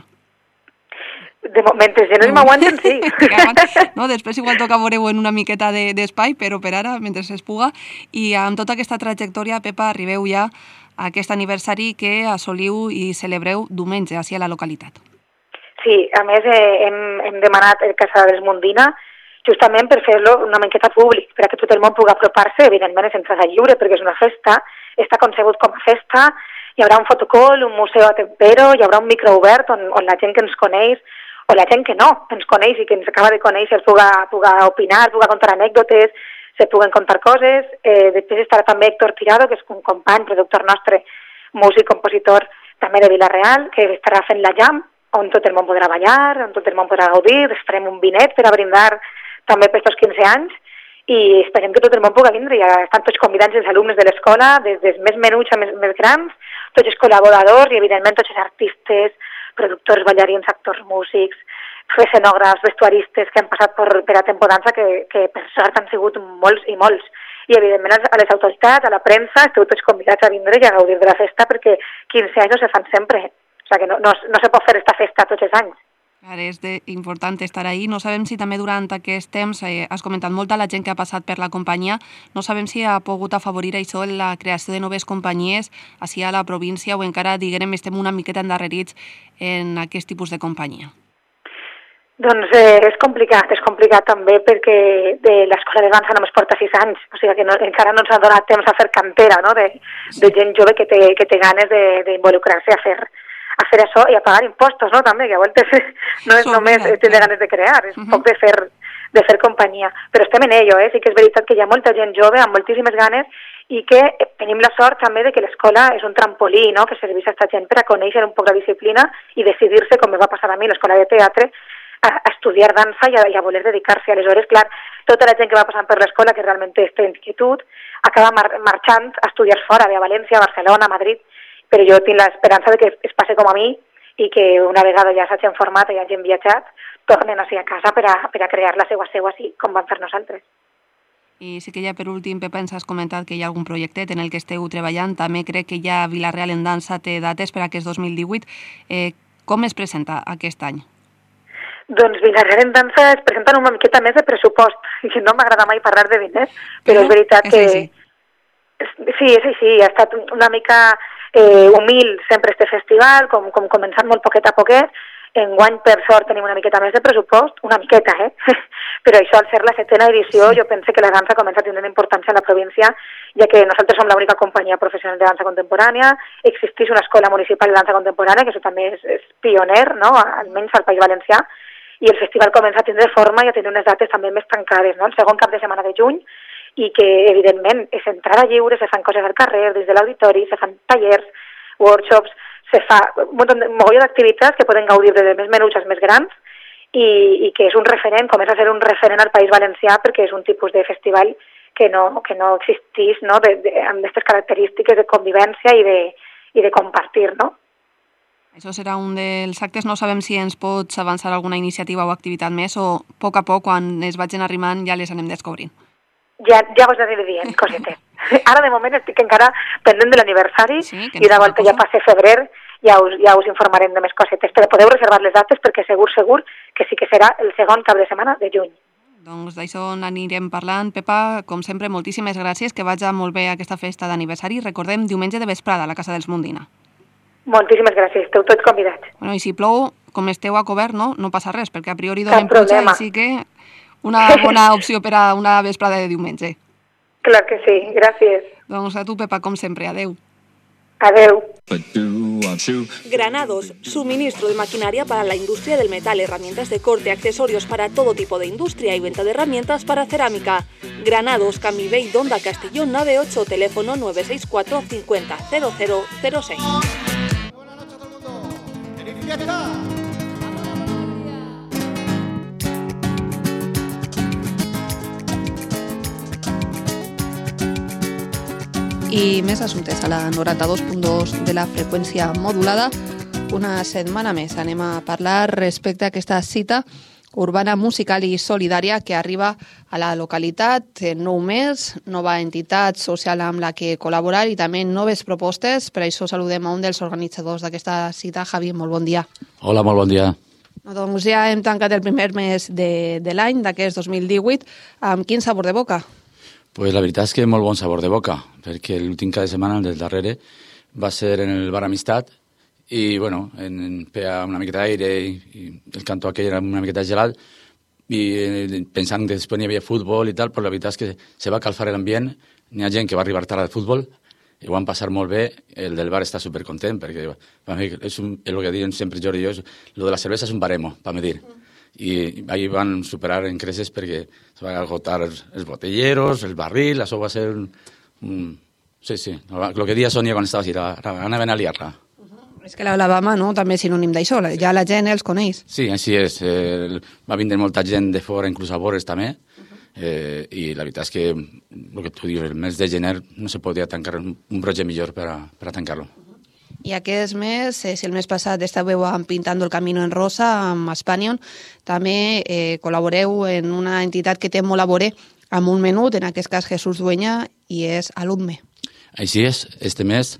De moment, si no m'aguanten, sí. No, després igual toca veure-ho en una miqueta d'espai, de, però per ara, mentre es puga. I amb tota aquesta trajectòria, Pepa, arribeu ja a aquest aniversari que assoliu i celebreu diumenge, així a la localitat. Sí, a més eh, hem, hem demanat el Casa dels Mundina justament per fer-lo una miqueta públic, per a que tot el món pugui apropar-se, evidentment és entrada lliure perquè és una festa, està concebut com a festa, hi haurà un fotocol, un museu a Tempero, hi haurà un micro obert on, on la gent que ens coneix o la gent que no ens coneix i que ens acaba de conèixer puga, puga opinar, puga contar anècdotes, se puguen contar coses. Eh, després estarà també Héctor Tirado, que és un company, productor nostre, músic, compositor, també de Vila-real, que estarà fent la jam, on tot el món podrà ballar, on tot el món podrà gaudir, farem un vinet per a brindar també per aquests quinze anys, i esperem que tot el món pugui vindre. Ja estan tots convidats els alumnes de l'escola, des dels més menuts a més, més grans, tots els col·laboradors i, evidentment, tots els artistes, productors, ballarins, actors, músics, escenògrafs, vestuaristes que han passat per, per a Tempo Dansa, que, que per sort han sigut molts i molts. I, evidentment, a les autoritats, a la premsa, esteu tots convidats a vindre i a gaudir de la festa, perquè quinze anys no se fan sempre. O sigui que no, no, no se pot fer esta festa tots els anys. Ara és de, important estar ahí. No sabem si també durant aquest temps, eh, has comentat molta la gent que ha passat per la companyia, no sabem si ha pogut afavorir això la creació de noves companyies així a la província o encara, diguem, estem una miqueta endarrerits en aquest tipus de companyia. Doncs eh, és complicat, és complicat també perquè de l'escola de dansa només porta sis anys, o sigui que no, encara no ens ha donat temps a fer cantera, no?, de, de gent jove que té, que té ganes d'involucrar-se a fer a fer això i a pagar impostos, no?, també, que a voltes no és Som només mira, tindre ganes de crear, és uh -huh. poc de fer, de fer companyia. Però estem en ello, eh? Sí que és veritat que hi ha molta gent jove amb moltíssimes ganes i que tenim la sort també de que l'escola és un trampolí, no?, que serveix a aquesta gent per a conèixer un poc la disciplina i decidir-se, com me va passar a mi, l'escola de teatre, a, a estudiar dansa i a, i a voler dedicar-se. Aleshores, clar, tota la gent que va passant per l'escola, que realment té aquesta inquietud, acaba mar marxant a estudiar fora, bé, a València, a Barcelona, a Madrid, però jo tinc l'esperança de que es passi com a mi i que una vegada ja s'hagin format i hagin viatjat, tornen així a casa per a, per a crear la seva seu així, com vam fer nosaltres. I sí que ja per últim, Pepa, ens has comentat que hi ha algun projectet en el que esteu treballant. També crec que ja Vila-real en dansa té dates per a aquest dos mil divuit. Eh, com es presenta aquest any? Doncs Vila-real en dansa es presenta amb una miqueta més de pressupost, que no m'agrada mai parlar de diners, però, però és veritat és que... Així. Sí, és així, ha estat una mica... Eh, humil sempre este festival, com, com començant molt poquet a poquet. Enguany, per sort, tenim una miqueta més de pressupost, una miqueta, eh? Però això, al ser la setena edició, sí. Jo penso que la dansa comença a tenir una importància en la província, ja que nosaltres som l'única companyia professional de dansa contemporània, existeix una escola municipal de dansa contemporània, que això també és, és pioner, no?, almenys al País Valencià, i el festival comença a tindre forma i a tenir unes dates també més tancades, no?, el segon cap de setmana de juny, i que, evidentment, és entrada lliure, se fan coses al carrer, des de l'auditori, se fan tallers, workshops, se fa un mogolló d'activitats que poden gaudir de més menuts als més grans i, i que és un referent, comença a ser un referent al País Valencià perquè és un tipus de festival que no, que no existís, no?, de, de, amb aquestes característiques de convivència i de, i de compartir, no? Això serà un dels actes. No sabem si ens pots avançar alguna iniciativa o activitat més o a poc a poc, quan es vagin arrimant, ja les anem descobrint. Ja, ja vos aniré dient cosetes. Ara, de moment, estic encara pendent de l'aniversari sí, i de volta ja passi febrer, ja us, ja us informarem de més cosetes. Però podeu reservar les dates perquè segur, segur, que sí que serà el segon cap de setmana de juny. Doncs d'això n'anirem parlant. Pepa, com sempre, moltíssimes gràcies, que vagi molt bé aquesta festa d'aniversari. Recordem, diumenge de vesprada a la Casa dels Mundina. Moltíssimes gràcies, esteu tots convidats. Bueno, i si plou, com esteu a cobert, no, no passa res, perquè a priori donem pluja, així que una bona opció per a una vesprada de diumenge. Clar que sí, gràcies. Doncs a tu, Pepa, com sempre, adeu. Adeu. Granados, suministro de maquinaria para la industria del metal, herramientas de corte, accesorios para todo tipo de industria y venta de herramientas para cerámica. Granados, Camibey, Donda, Castellón, nave ocho, teléfono nueve seis cuatro cincuenta cero cero cero seis. Buenas noches a todo el mundo. ¡Feliz fiesta! I més assumptes a la noranta-dos punt dos de la freqüència modulada. Una setmana més anem a parlar respecte a aquesta cita urbana, musical i solidària que arriba a la localitat en nou mes, nova entitat social amb la que col·laborar i també noves propostes. Per això saludem a un dels organitzadors d'aquesta cita. Javi, molt bon dia. Hola, molt bon dia. No, doncs ja hem tancat el primer mes de, de l'any, d'aquest dos mil divuit. Amb quin sabor de boca? Pues la veritat és que molt bon sabor de boca, perquè l'últim cada setmana, el del darrere, va ser en el bar Amistat i, bueno, en, en feia una miqueta d'aire i, i el cantó aquell era una miqueta gelat i eh, pensant que després hi havia futbol i tal, però la veritat és que se va calfar l'ambient, n'hi ha gent que va arribar tard al futbol i ho van passar molt bé, el del bar està supercontent perquè és, un, és el que diuen sempre Jordi i jo, lo de la cervesa és un baremo, per medir. I ahí van superar en creces perquè se van agotar els, els botelleros, el barril, això va ser un... un sí, sí, el que dia Sonia quan estava així, anaven a liar-la. Uh-huh. És que l'Alabama, no?, també és sinònim d'això, ja la gent els coneix. Sí, així és, eh, va vindre molta gent de fora, inclús a vores també, uh-huh. eh, i la veritat és que, el que tu dius, el mes de gener no se podia tancar un, un projecte millor per a, per a tancar-lo. I aquest mes, eh, si el mes passat estàveu Pintando el Camino en Rosa amb Espanion, també eh, col·laboreu en una entitat que té molt a veure amb un menut, en aquest cas Jesús Dueña, i és Alumme. Així és, este mes,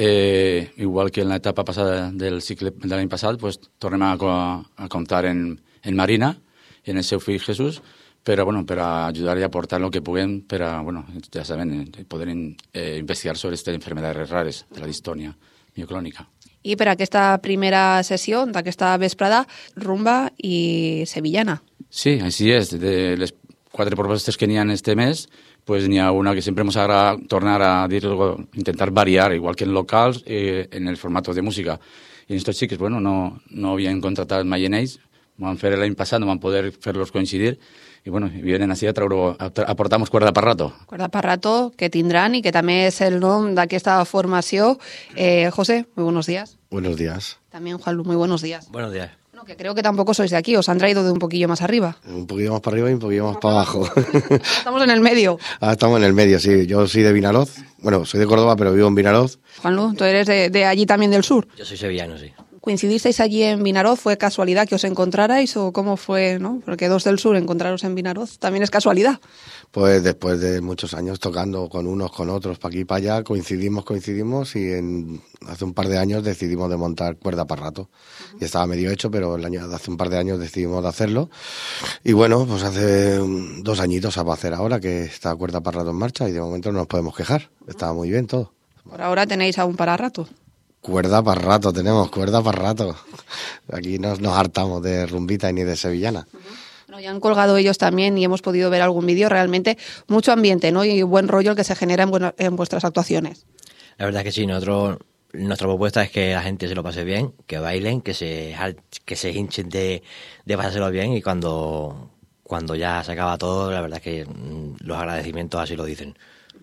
eh, igual que en la etapa passada del cicle de l'any passat, pues, tornem a, a comptar en, en Marina i en el seu fill Jesús, però bueno, per a ajudar i aportar el que puguem per a, bueno, ja saben, poder eh, investigar sobre aquestes enfermedades rares de la distònia mioclònica. I per a aquesta primera sessió d'aquesta vesprada, rumba i sevillana. Sí, així és. De les quatre propostes que n'hi ha este mes, pues n'hi ha una que sempre ens agrada tornar a dir, intentar variar, igual que en locals, eh, en el formato de música. I estos xics, bueno, no, no havien contratat mai en ells, van fer l'any passat, no van poder fer-los coincidir, i bueno, vienen així a treure, aportamos cuerda para rato. Cuerda para rato, que tindran i que també és el nom d'aquesta formació. Eh, José, muy buenos días. Buenos días. También Juan, muy buenos días. Buenos días. Bueno, que creo que tampoco sois de aquí, os han traído de un poquillo más arriba. Un poquillo más para arriba y un poquillo más para abajo. Estamos en el medio. Ah, estamos en el medio, sí. Yo soy de Vinaroz. Bueno, soy de Córdoba, pero vivo en Vinaroz. Juanlu, tú eres de, de allí también del sur. Yo soy sevillano, sí. ¿Coincidisteis allí en Vinaroz? ¿Fue casualidad que os encontrarais o cómo fue, no? Porque dos del sur encontraros en Vinaroz también es casualidad. Pues después de muchos años tocando con unos, con otros, para aquí y para allá, coincidimos, coincidimos y en, hace un par de años decidimos de montar Cuerda para rato. Uh-huh. Y estaba medio hecho, pero el año, hace un par de años decidimos de hacerlo. Y bueno, pues hace dos añitos va a hacer ahora que está Cuerda para rato en marcha y de momento no nos podemos quejar. Está muy bien todo. Por ahora tenéis aún para rato. Cuerda para rato tenemos, cuerda para rato. Aquí no nos hartamos de rumbita ni de sevillana. Uh-huh. Bueno, ya han colgado ellos también y hemos podido ver algún vídeo. Realmente mucho ambiente, ¿no? Y buen rollo el que se genera en, bueno, en vuestras actuaciones. La verdad es que sí, nosotros, nuestra propuesta es que la gente se lo pase bien, que bailen, que se, que se hinchen de, de pasárselo bien y cuando, cuando ya se acaba todo, la verdad es que los agradecimientos así lo dicen.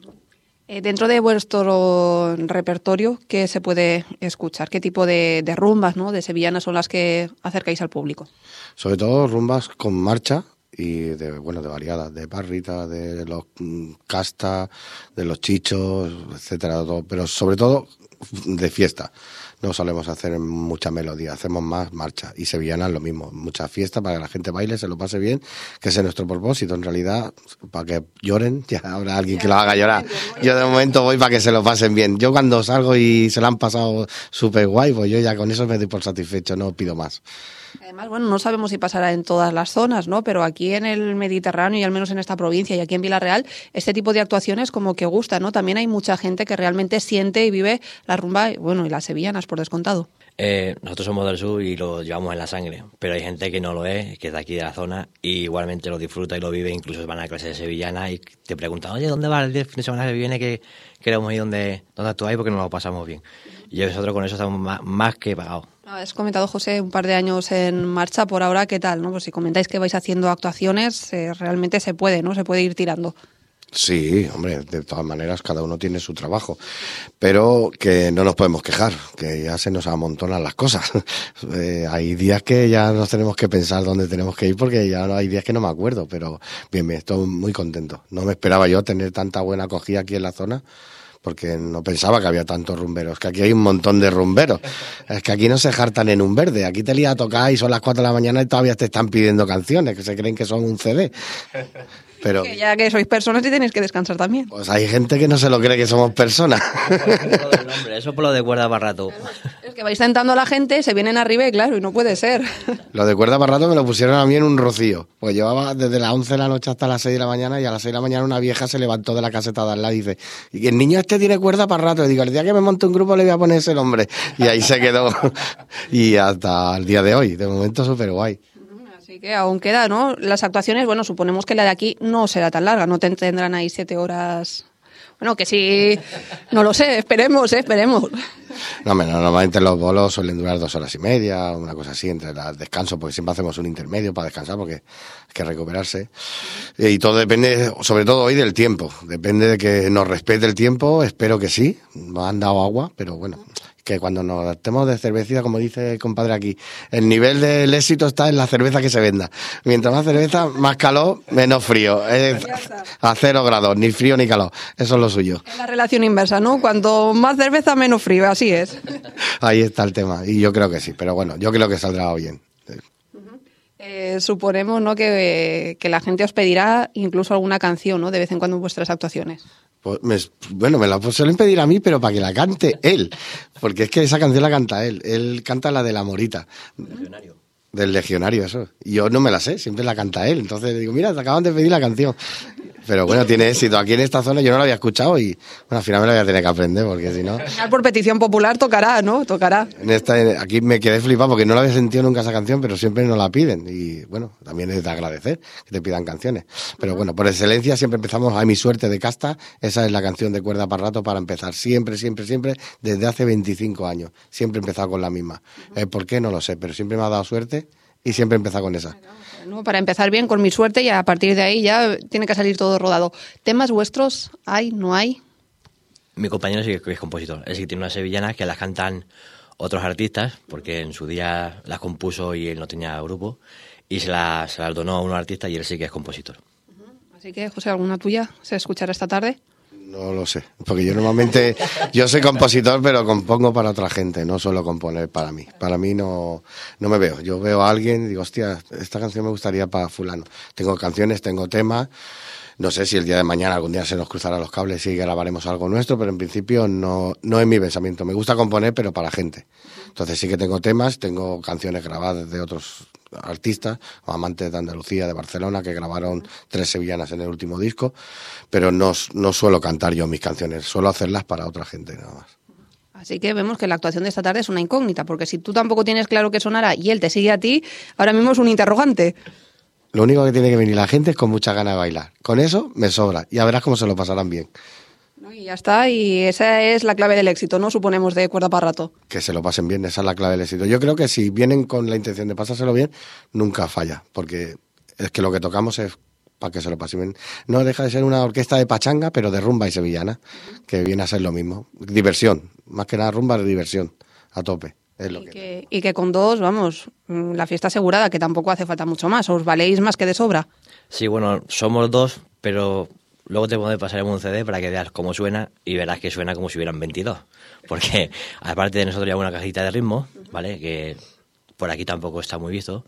Eh, dentro de vuestro repertorio, ¿qué se puede escuchar? ¿Qué tipo de, de rumbas, ¿no? de sevillanas son las que acercáis al público? Sobre todo rumbas con marcha y de, bueno, de variadas, de parrita, de los casta, de los chichos, etcétera, todo, pero sobre todo de fiesta. No solemos hacer mucha melodía, hacemos más marcha. Y sevillanas lo mismo, mucha fiesta para que la gente baile, se lo pase bien, que ese es nuestro propósito. En realidad, para que lloren, ya habrá alguien que lo haga llorar. Yo de momento voy para que se lo pasen bien. Yo cuando salgo y se lo han pasado súper guay, pues yo ya con eso me doy por satisfecho, no pido más. Además, bueno, no sabemos si pasará en todas las zonas, ¿no? Pero aquí en el Mediterráneo y al menos en esta provincia y aquí en Vila-real, este tipo de actuaciones como que gusta, ¿no? También hay mucha gente que realmente siente y vive la rumba, bueno, y las sevillanas, por descontado. Eh, nosotros somos del sur y lo llevamos en la sangre, pero hay gente que no lo es, que es de aquí de la zona y igualmente lo disfruta y lo vive, incluso van a clase de sevillana y te preguntan, oye, ¿dónde va el fin de semana que viene que queremos ir donde, donde actuáis porque nos lo pasamos bien? Y nosotros con eso estamos más, más que pagados. Has comentado, José, un par de años en marcha. Por ahora, ¿qué tal? ¿No? Pues si comentáis que vais haciendo actuaciones, eh, realmente se puede, ¿no? Se puede ir tirando. Sí, hombre, de todas maneras cada uno tiene su trabajo, pero que no nos podemos quejar, que ya se nos amontonan las cosas. eh, hay días que ya nos tenemos que pensar dónde tenemos que ir porque ya no hay días que no me acuerdo, pero bien, bien, estoy muy contento. No me esperaba yo tener tanta buena acogida aquí en la zona, porque no pensaba que había tantos rumberos, que aquí hay un montón de rumberos. Es que aquí no se jartan en un verde, aquí te lías a tocar y son las cuatro de la mañana y todavía te están pidiendo canciones, que se creen que son un C D. Pero, que ya que sois personas y tenéis que descansar también. Pues hay gente que no se lo cree que somos personas. Eso por lo de cuerda para rato. Es que vais tentando a la gente, se vienen arriba y claro, y no puede ser. Lo de cuerda para rato me lo pusieron a mí en un rocío. Pues llevaba desde las once de la noche hasta las seis de la mañana y a las seis de la mañana una vieja se levantó de la caseta de al lado y dice, y que el niño este tiene cuerda para rato. Y digo, el día que me monte un grupo le voy a poner ese nombre. Y ahí se quedó. Y hasta el día de hoy, de momento súper guay. Así que aún queda, ¿no? Las actuaciones, bueno, suponemos que la de aquí no será tan larga, no te tendrán ahí siete horas. Bueno, que sí, no lo sé, esperemos, ¿eh? esperemos. No, menos, normalmente los bolos suelen durar dos horas y media, una cosa así, entre el descanso, porque siempre hacemos un intermedio para descansar, porque hay que recuperarse. Y todo depende, sobre todo hoy, del tiempo. Depende de que nos respete el tiempo, espero que sí. Nos han dado agua, pero bueno, que cuando nos adaptemos de cervecita, como dice el compadre aquí, el nivel del éxito está en la cerveza que se venda. Mientras más cerveza, más calor, menos frío. Es a cero grados, ni frío ni calor. Eso es lo suyo. Es la relación inversa, ¿no? Cuanto más cerveza, menos frío, así es. Ahí está el tema, y yo creo que sí, pero bueno, yo creo que saldrá bien. Eh, suponemos, ¿no? que, que la gente os pedirá incluso alguna canción, ¿no? De vez en cuando en vuestras actuaciones. Pues me, bueno, me la suelen pedir a mí, pero para que la cante él. Porque es que esa canción la canta él. Él canta la de la Morita. Legionario. Del Legionario, eso. Y yo no me la sé, siempre la canta él. Entonces digo, mira, te acaban de pedir la canción. Pero bueno, tiene éxito. Aquí en esta zona yo no la había escuchado y bueno, al final me la voy a tener que aprender porque si no... Al final por petición popular tocará, ¿no? Tocará. En esta, aquí me quedé flipado porque no la había sentido nunca esa canción, pero siempre nos la piden. Y bueno, también es de agradecer que te pidan canciones. Pero bueno, por excelencia siempre empezamos a Mi Suerte de Casta. Esa es la canción de Cuerda para Rato para empezar. Siempre, siempre, siempre, desde hace veinticinco años. Siempre he empezado con la misma. Eh, ¿Por qué? No lo sé, pero siempre me ha dado suerte y siempre he empezado con esa. ¿No? Para empezar bien con Mi Suerte y a partir de ahí ya tiene que salir todo rodado. ¿Temas vuestros hay, no hay? Mi compañero sí que es compositor. Es que tiene unas sevillanas que las cantan otros artistas, porque en su día las compuso y él no tenía grupo, y se las, se las donó a un artista y él sí que es compositor. Así que, José, ¿alguna tuya se escuchará esta tarde? No lo sé, porque yo normalmente, yo soy compositor, pero compongo para otra gente, no suelo componer para mí. Para mí no, no me veo. Yo veo a alguien y digo, hostia, esta canción me gustaría para fulano. Tengo canciones, tengo temas, no sé si el día de mañana algún día se nos cruzará los cables y grabaremos algo nuestro, pero en principio no, no es mi pensamiento. Me gusta componer, pero para gente. Entonces sí que tengo temas, tengo canciones grabadas de otros artistas, amantes de Andalucía, de Barcelona, que grabaron tres sevillanas en el último disco, pero no, no suelo cantar yo mis canciones, suelo hacerlas para otra gente nada más. Así que vemos que la actuación de esta tarde es una incógnita, porque si tú tampoco tienes claro que sonará y él te sigue a ti, ahora mismo es un interrogante. Lo único que tiene que venir la gente es con mucha ganas de bailar. Con eso me sobra, ya verás cómo se lo pasarán bien. Y ya está, y esa es la clave del éxito, ¿no? Suponemos, de Cuerda para Rato. Que se lo pasen bien, esa es la clave del éxito. Yo creo que si vienen con la intención de pasárselo bien, nunca falla, porque es que lo que tocamos es para que se lo pasen bien. No deja de ser una orquesta de pachanga, pero de rumba y sevillana, que viene a ser lo mismo. Diversión, más que nada rumba de diversión, a tope. Es lo y, que... Que, y que con dos, vamos, la fiesta asegurada, que tampoco hace falta mucho más, os valéis más que de sobra. Sí, bueno, somos dos, pero... Luego te podemos pasar en un C D para que veas cómo suena y verás que suena como si hubieran veintidós. Porque aparte de nosotros llevamos una cajita de ritmo, ¿vale? Que por aquí tampoco está muy visto.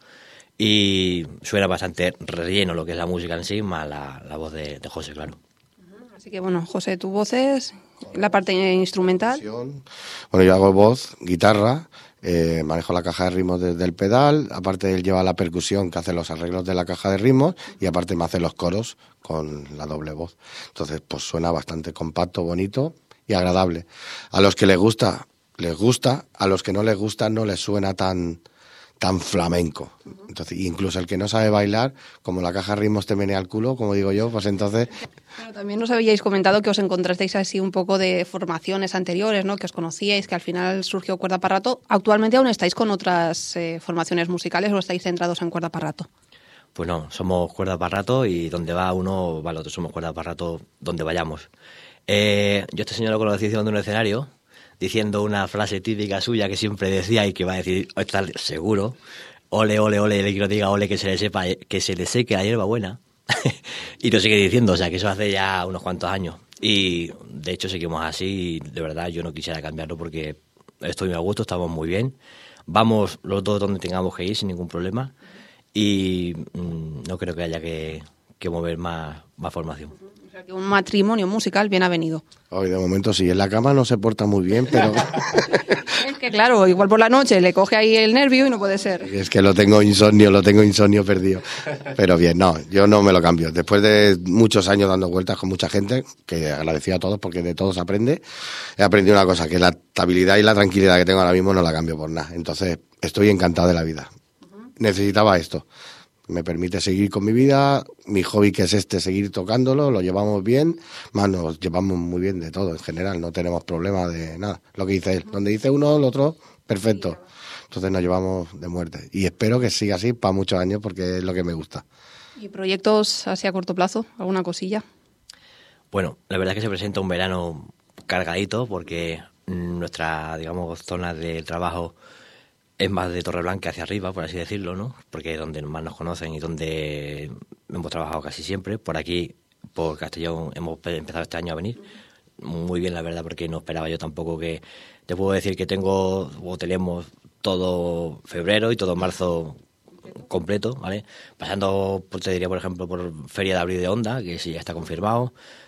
Y suena bastante relleno lo que es la música en sí, más la, la voz de, de José, claro. Así que bueno, José, tu voz es la parte instrumental. Bueno, yo hago voz, guitarra, eh, manejo la caja de ritmos desde el pedal, aparte él lleva la percusión que hace los arreglos de la caja de ritmos y aparte me hace los coros con la doble voz. Entonces, pues suena bastante compacto, bonito y agradable. A los que les gusta, les gusta, a los que no les gusta no les suena tan... tan flamenco. Entonces, incluso el que no sabe bailar, como la caja de ritmos te menea el culo, como digo yo, pues entonces... Bueno, también nos habíais comentado que os encontrasteis así un poco de formaciones anteriores, ¿no? Que os conocíais, que al final surgió Cuerda para Rato. ¿Actualmente aún estáis con otras eh, formaciones musicales o estáis centrados en Cuerda para Rato? Pues no, somos Cuerda para Rato y donde va uno va el otro. Somos Cuerda para Rato donde vayamos. Eh, yo este señor lo conocí encima de un escenario, diciendo una frase típica suya que siempre decía y que va a decir, estar seguro, ole, ole, ole, le quiero diga ole, que se le sepa, que se le seque la hierba buena. Y lo sigue diciendo, o sea, que eso hace ya unos cuantos años. Y de hecho seguimos así y de verdad yo no quisiera cambiarlo porque estoy muy a gusto, estamos muy bien. Vamos los dos donde tengamos que ir sin ningún problema y mmm, no creo que haya que, que mover más, más formación. O sea, que un matrimonio musical bien avenido. Hoy de momento sí, en la cama no se porta muy bien, pero... Es que claro, igual por la noche le coge ahí el nervio y no puede ser. Es que lo tengo insomnio, lo tengo insomnio perdido. Pero bien, no, yo no me lo cambio. Después de muchos años dando vueltas con mucha gente, que agradecido a todos porque de todos aprende, he aprendido una cosa, que la estabilidad y la tranquilidad que tengo ahora mismo no la cambio por nada. Entonces, estoy encantado de la vida. Necesitaba esto. Me permite seguir con mi vida, mi hobby que es este, seguir tocándolo, lo llevamos bien, más nos llevamos muy bien de todo en general, no tenemos problema de nada, lo que dice él, donde dice uno, el otro, perfecto, entonces nos llevamos de muerte y espero que siga así para muchos años porque es lo que me gusta. ¿Y proyectos así a corto plazo? ¿Alguna cosilla? Bueno, la verdad es que se presenta un verano cargadito porque nuestra, digamos, zona de trabajo es más de Torreblanca hacia arriba, por así decirlo, ¿no? Porque es donde más nos conocen y donde hemos trabajado casi siempre. Por aquí, por Castellón, hemos empezado este año a venir. Muy bien, la verdad, porque no esperaba yo tampoco que... Te puedo decir que tengo, o tenemos todo febrero y todo marzo completo, ¿vale? Pasando, por, te diría, por ejemplo, por Feria de Abril de Onda, que sí ya está confirmado.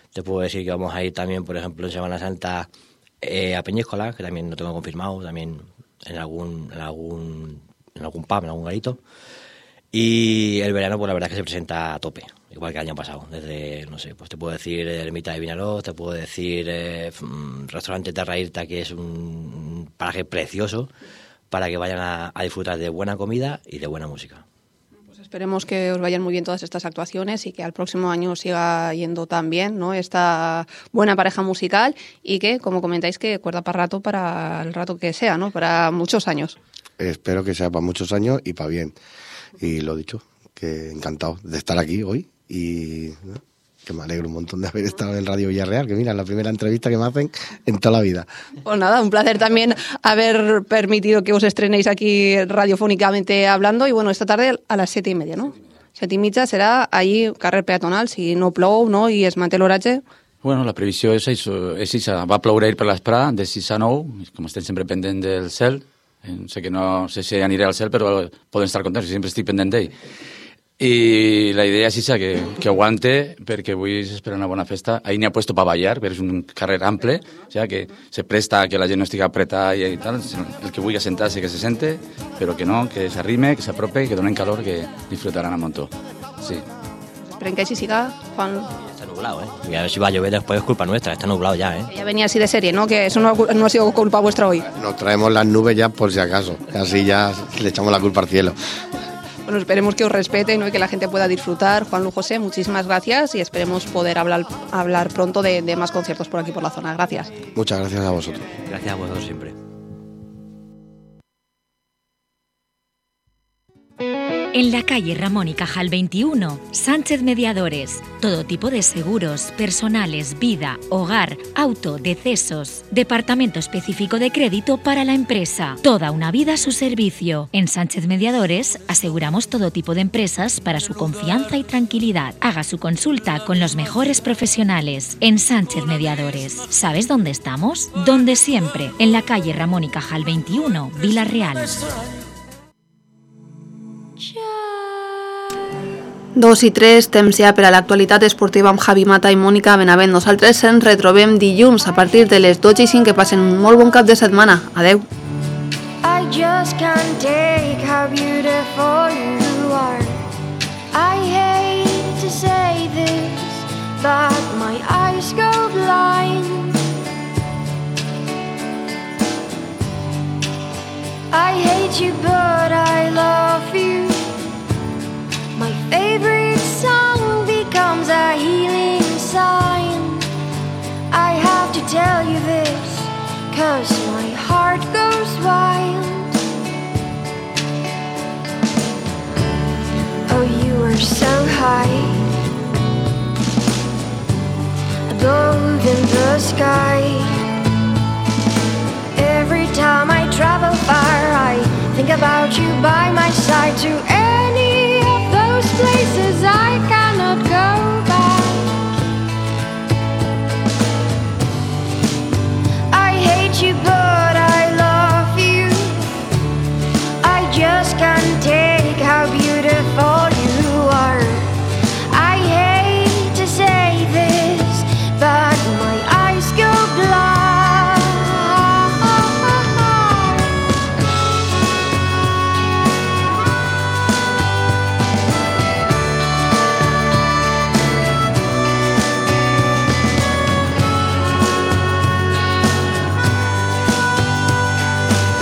Te puedo decir que vamos a ir también, por ejemplo, en Semana Santa eh, a Peñíscola, que también lo tengo confirmado, también en algún, en algún, en algún pub, en algún garito. Y el verano, pues la verdad es que se presenta a tope, igual que el año pasado. Desde, no sé, pues te puedo decir Ermita de Vinaròs, te puedo decir eh, Restaurante Terra Irta, que es un paraje precioso para que vayan a, a disfrutar de buena comida y de buena música. Pues esperemos que os vayan muy bien todas estas actuaciones y que al próximo año siga yendo tan bien, ¿no?, esta buena pareja musical y que, como comentáis, que cuerda para rato, para el rato que sea, ¿no?, para muchos años. Espero que sea para muchos años y para bien. Y lo dicho, que encantado de estar aquí hoy y ¿no? que me alegro un montón de haber estado en Radio Villarreal, que mira, es la primera entrevista que me hacen en toda la vida. Pues nada, un placer también haber permitido que os estrenéis aquí radiofónicamente hablando y bueno, esta tarde a las siete y media, ¿no? Siete y mitja serà ahir carrer peatonal, si no plou, no?, i es manté l'horatge. Bueno, la previsió és això, és això. Va ploure ahir per l'esprà, de sis a nou, com estem sempre pendent del cel. Sé que no sé si aniré al cel, però poden estar contents, sempre estic pendent d'ell. I la idea és això, que, que aguante, perquè avui s'espera una bona festa. Ahir n'hi ha puesto para ballar, però és un carrer ample, o sea, que se presta a que la gent no estigui apretada i tal. El que vulgui sentar-se que se sente, però que no, que s'arrime, que s'aprope, que donen calor, que disfrutaran a montó. Sí. Esperem que així siga, Juan. Está nublado, ¿eh? Y a ver si va a llover después es culpa nuestra, está nublado ya, ¿eh? Ya venía así de serie, ¿no? Que eso no, no ha sido culpa vuestra hoy. Nos traemos las nubes ya por si acaso, así ya le echamos la culpa al cielo. Bueno, esperemos que os respeten, ¿no?, y que la gente pueda disfrutar. Juan Luis José, muchísimas gracias y esperemos poder hablar, hablar pronto de, de más conciertos por aquí por la zona. Gracias. Muchas gracias a vosotros. Gracias a vosotros siempre. En la calle Ramón y Cajal veintiuno, Sánchez Mediadores. Todo tipo de seguros, personales, vida, hogar, auto, decesos. Departamento específico de crédito para la empresa. Toda una vida a su servicio. En Sánchez Mediadores aseguramos todo tipo de empresas para su confianza y tranquilidad. Haga su consulta con los mejores profesionales. En Sánchez Mediadores. ¿Sabes dónde estamos? Donde siempre. En la calle Ramón y Cajal veintiuno, Vila-real. Dos i tres, temps ja per a l'actualitat esportiva amb Javi Mata i Mònica Benavent. Nosaltres ens retrobem dilluns a partir de les dotze i cinc. Que passen un molt bon cap de setmana. Adeu. I just can't take how beautiful you are. I hate to say this, but my eyes go blind. I hate you, but I love you. My favorite song becomes a healing sign. I have to tell you this, 'cause my heart goes wild. Oh, you are so high, above in the sky. Every time I travel far, I think about you by my side. To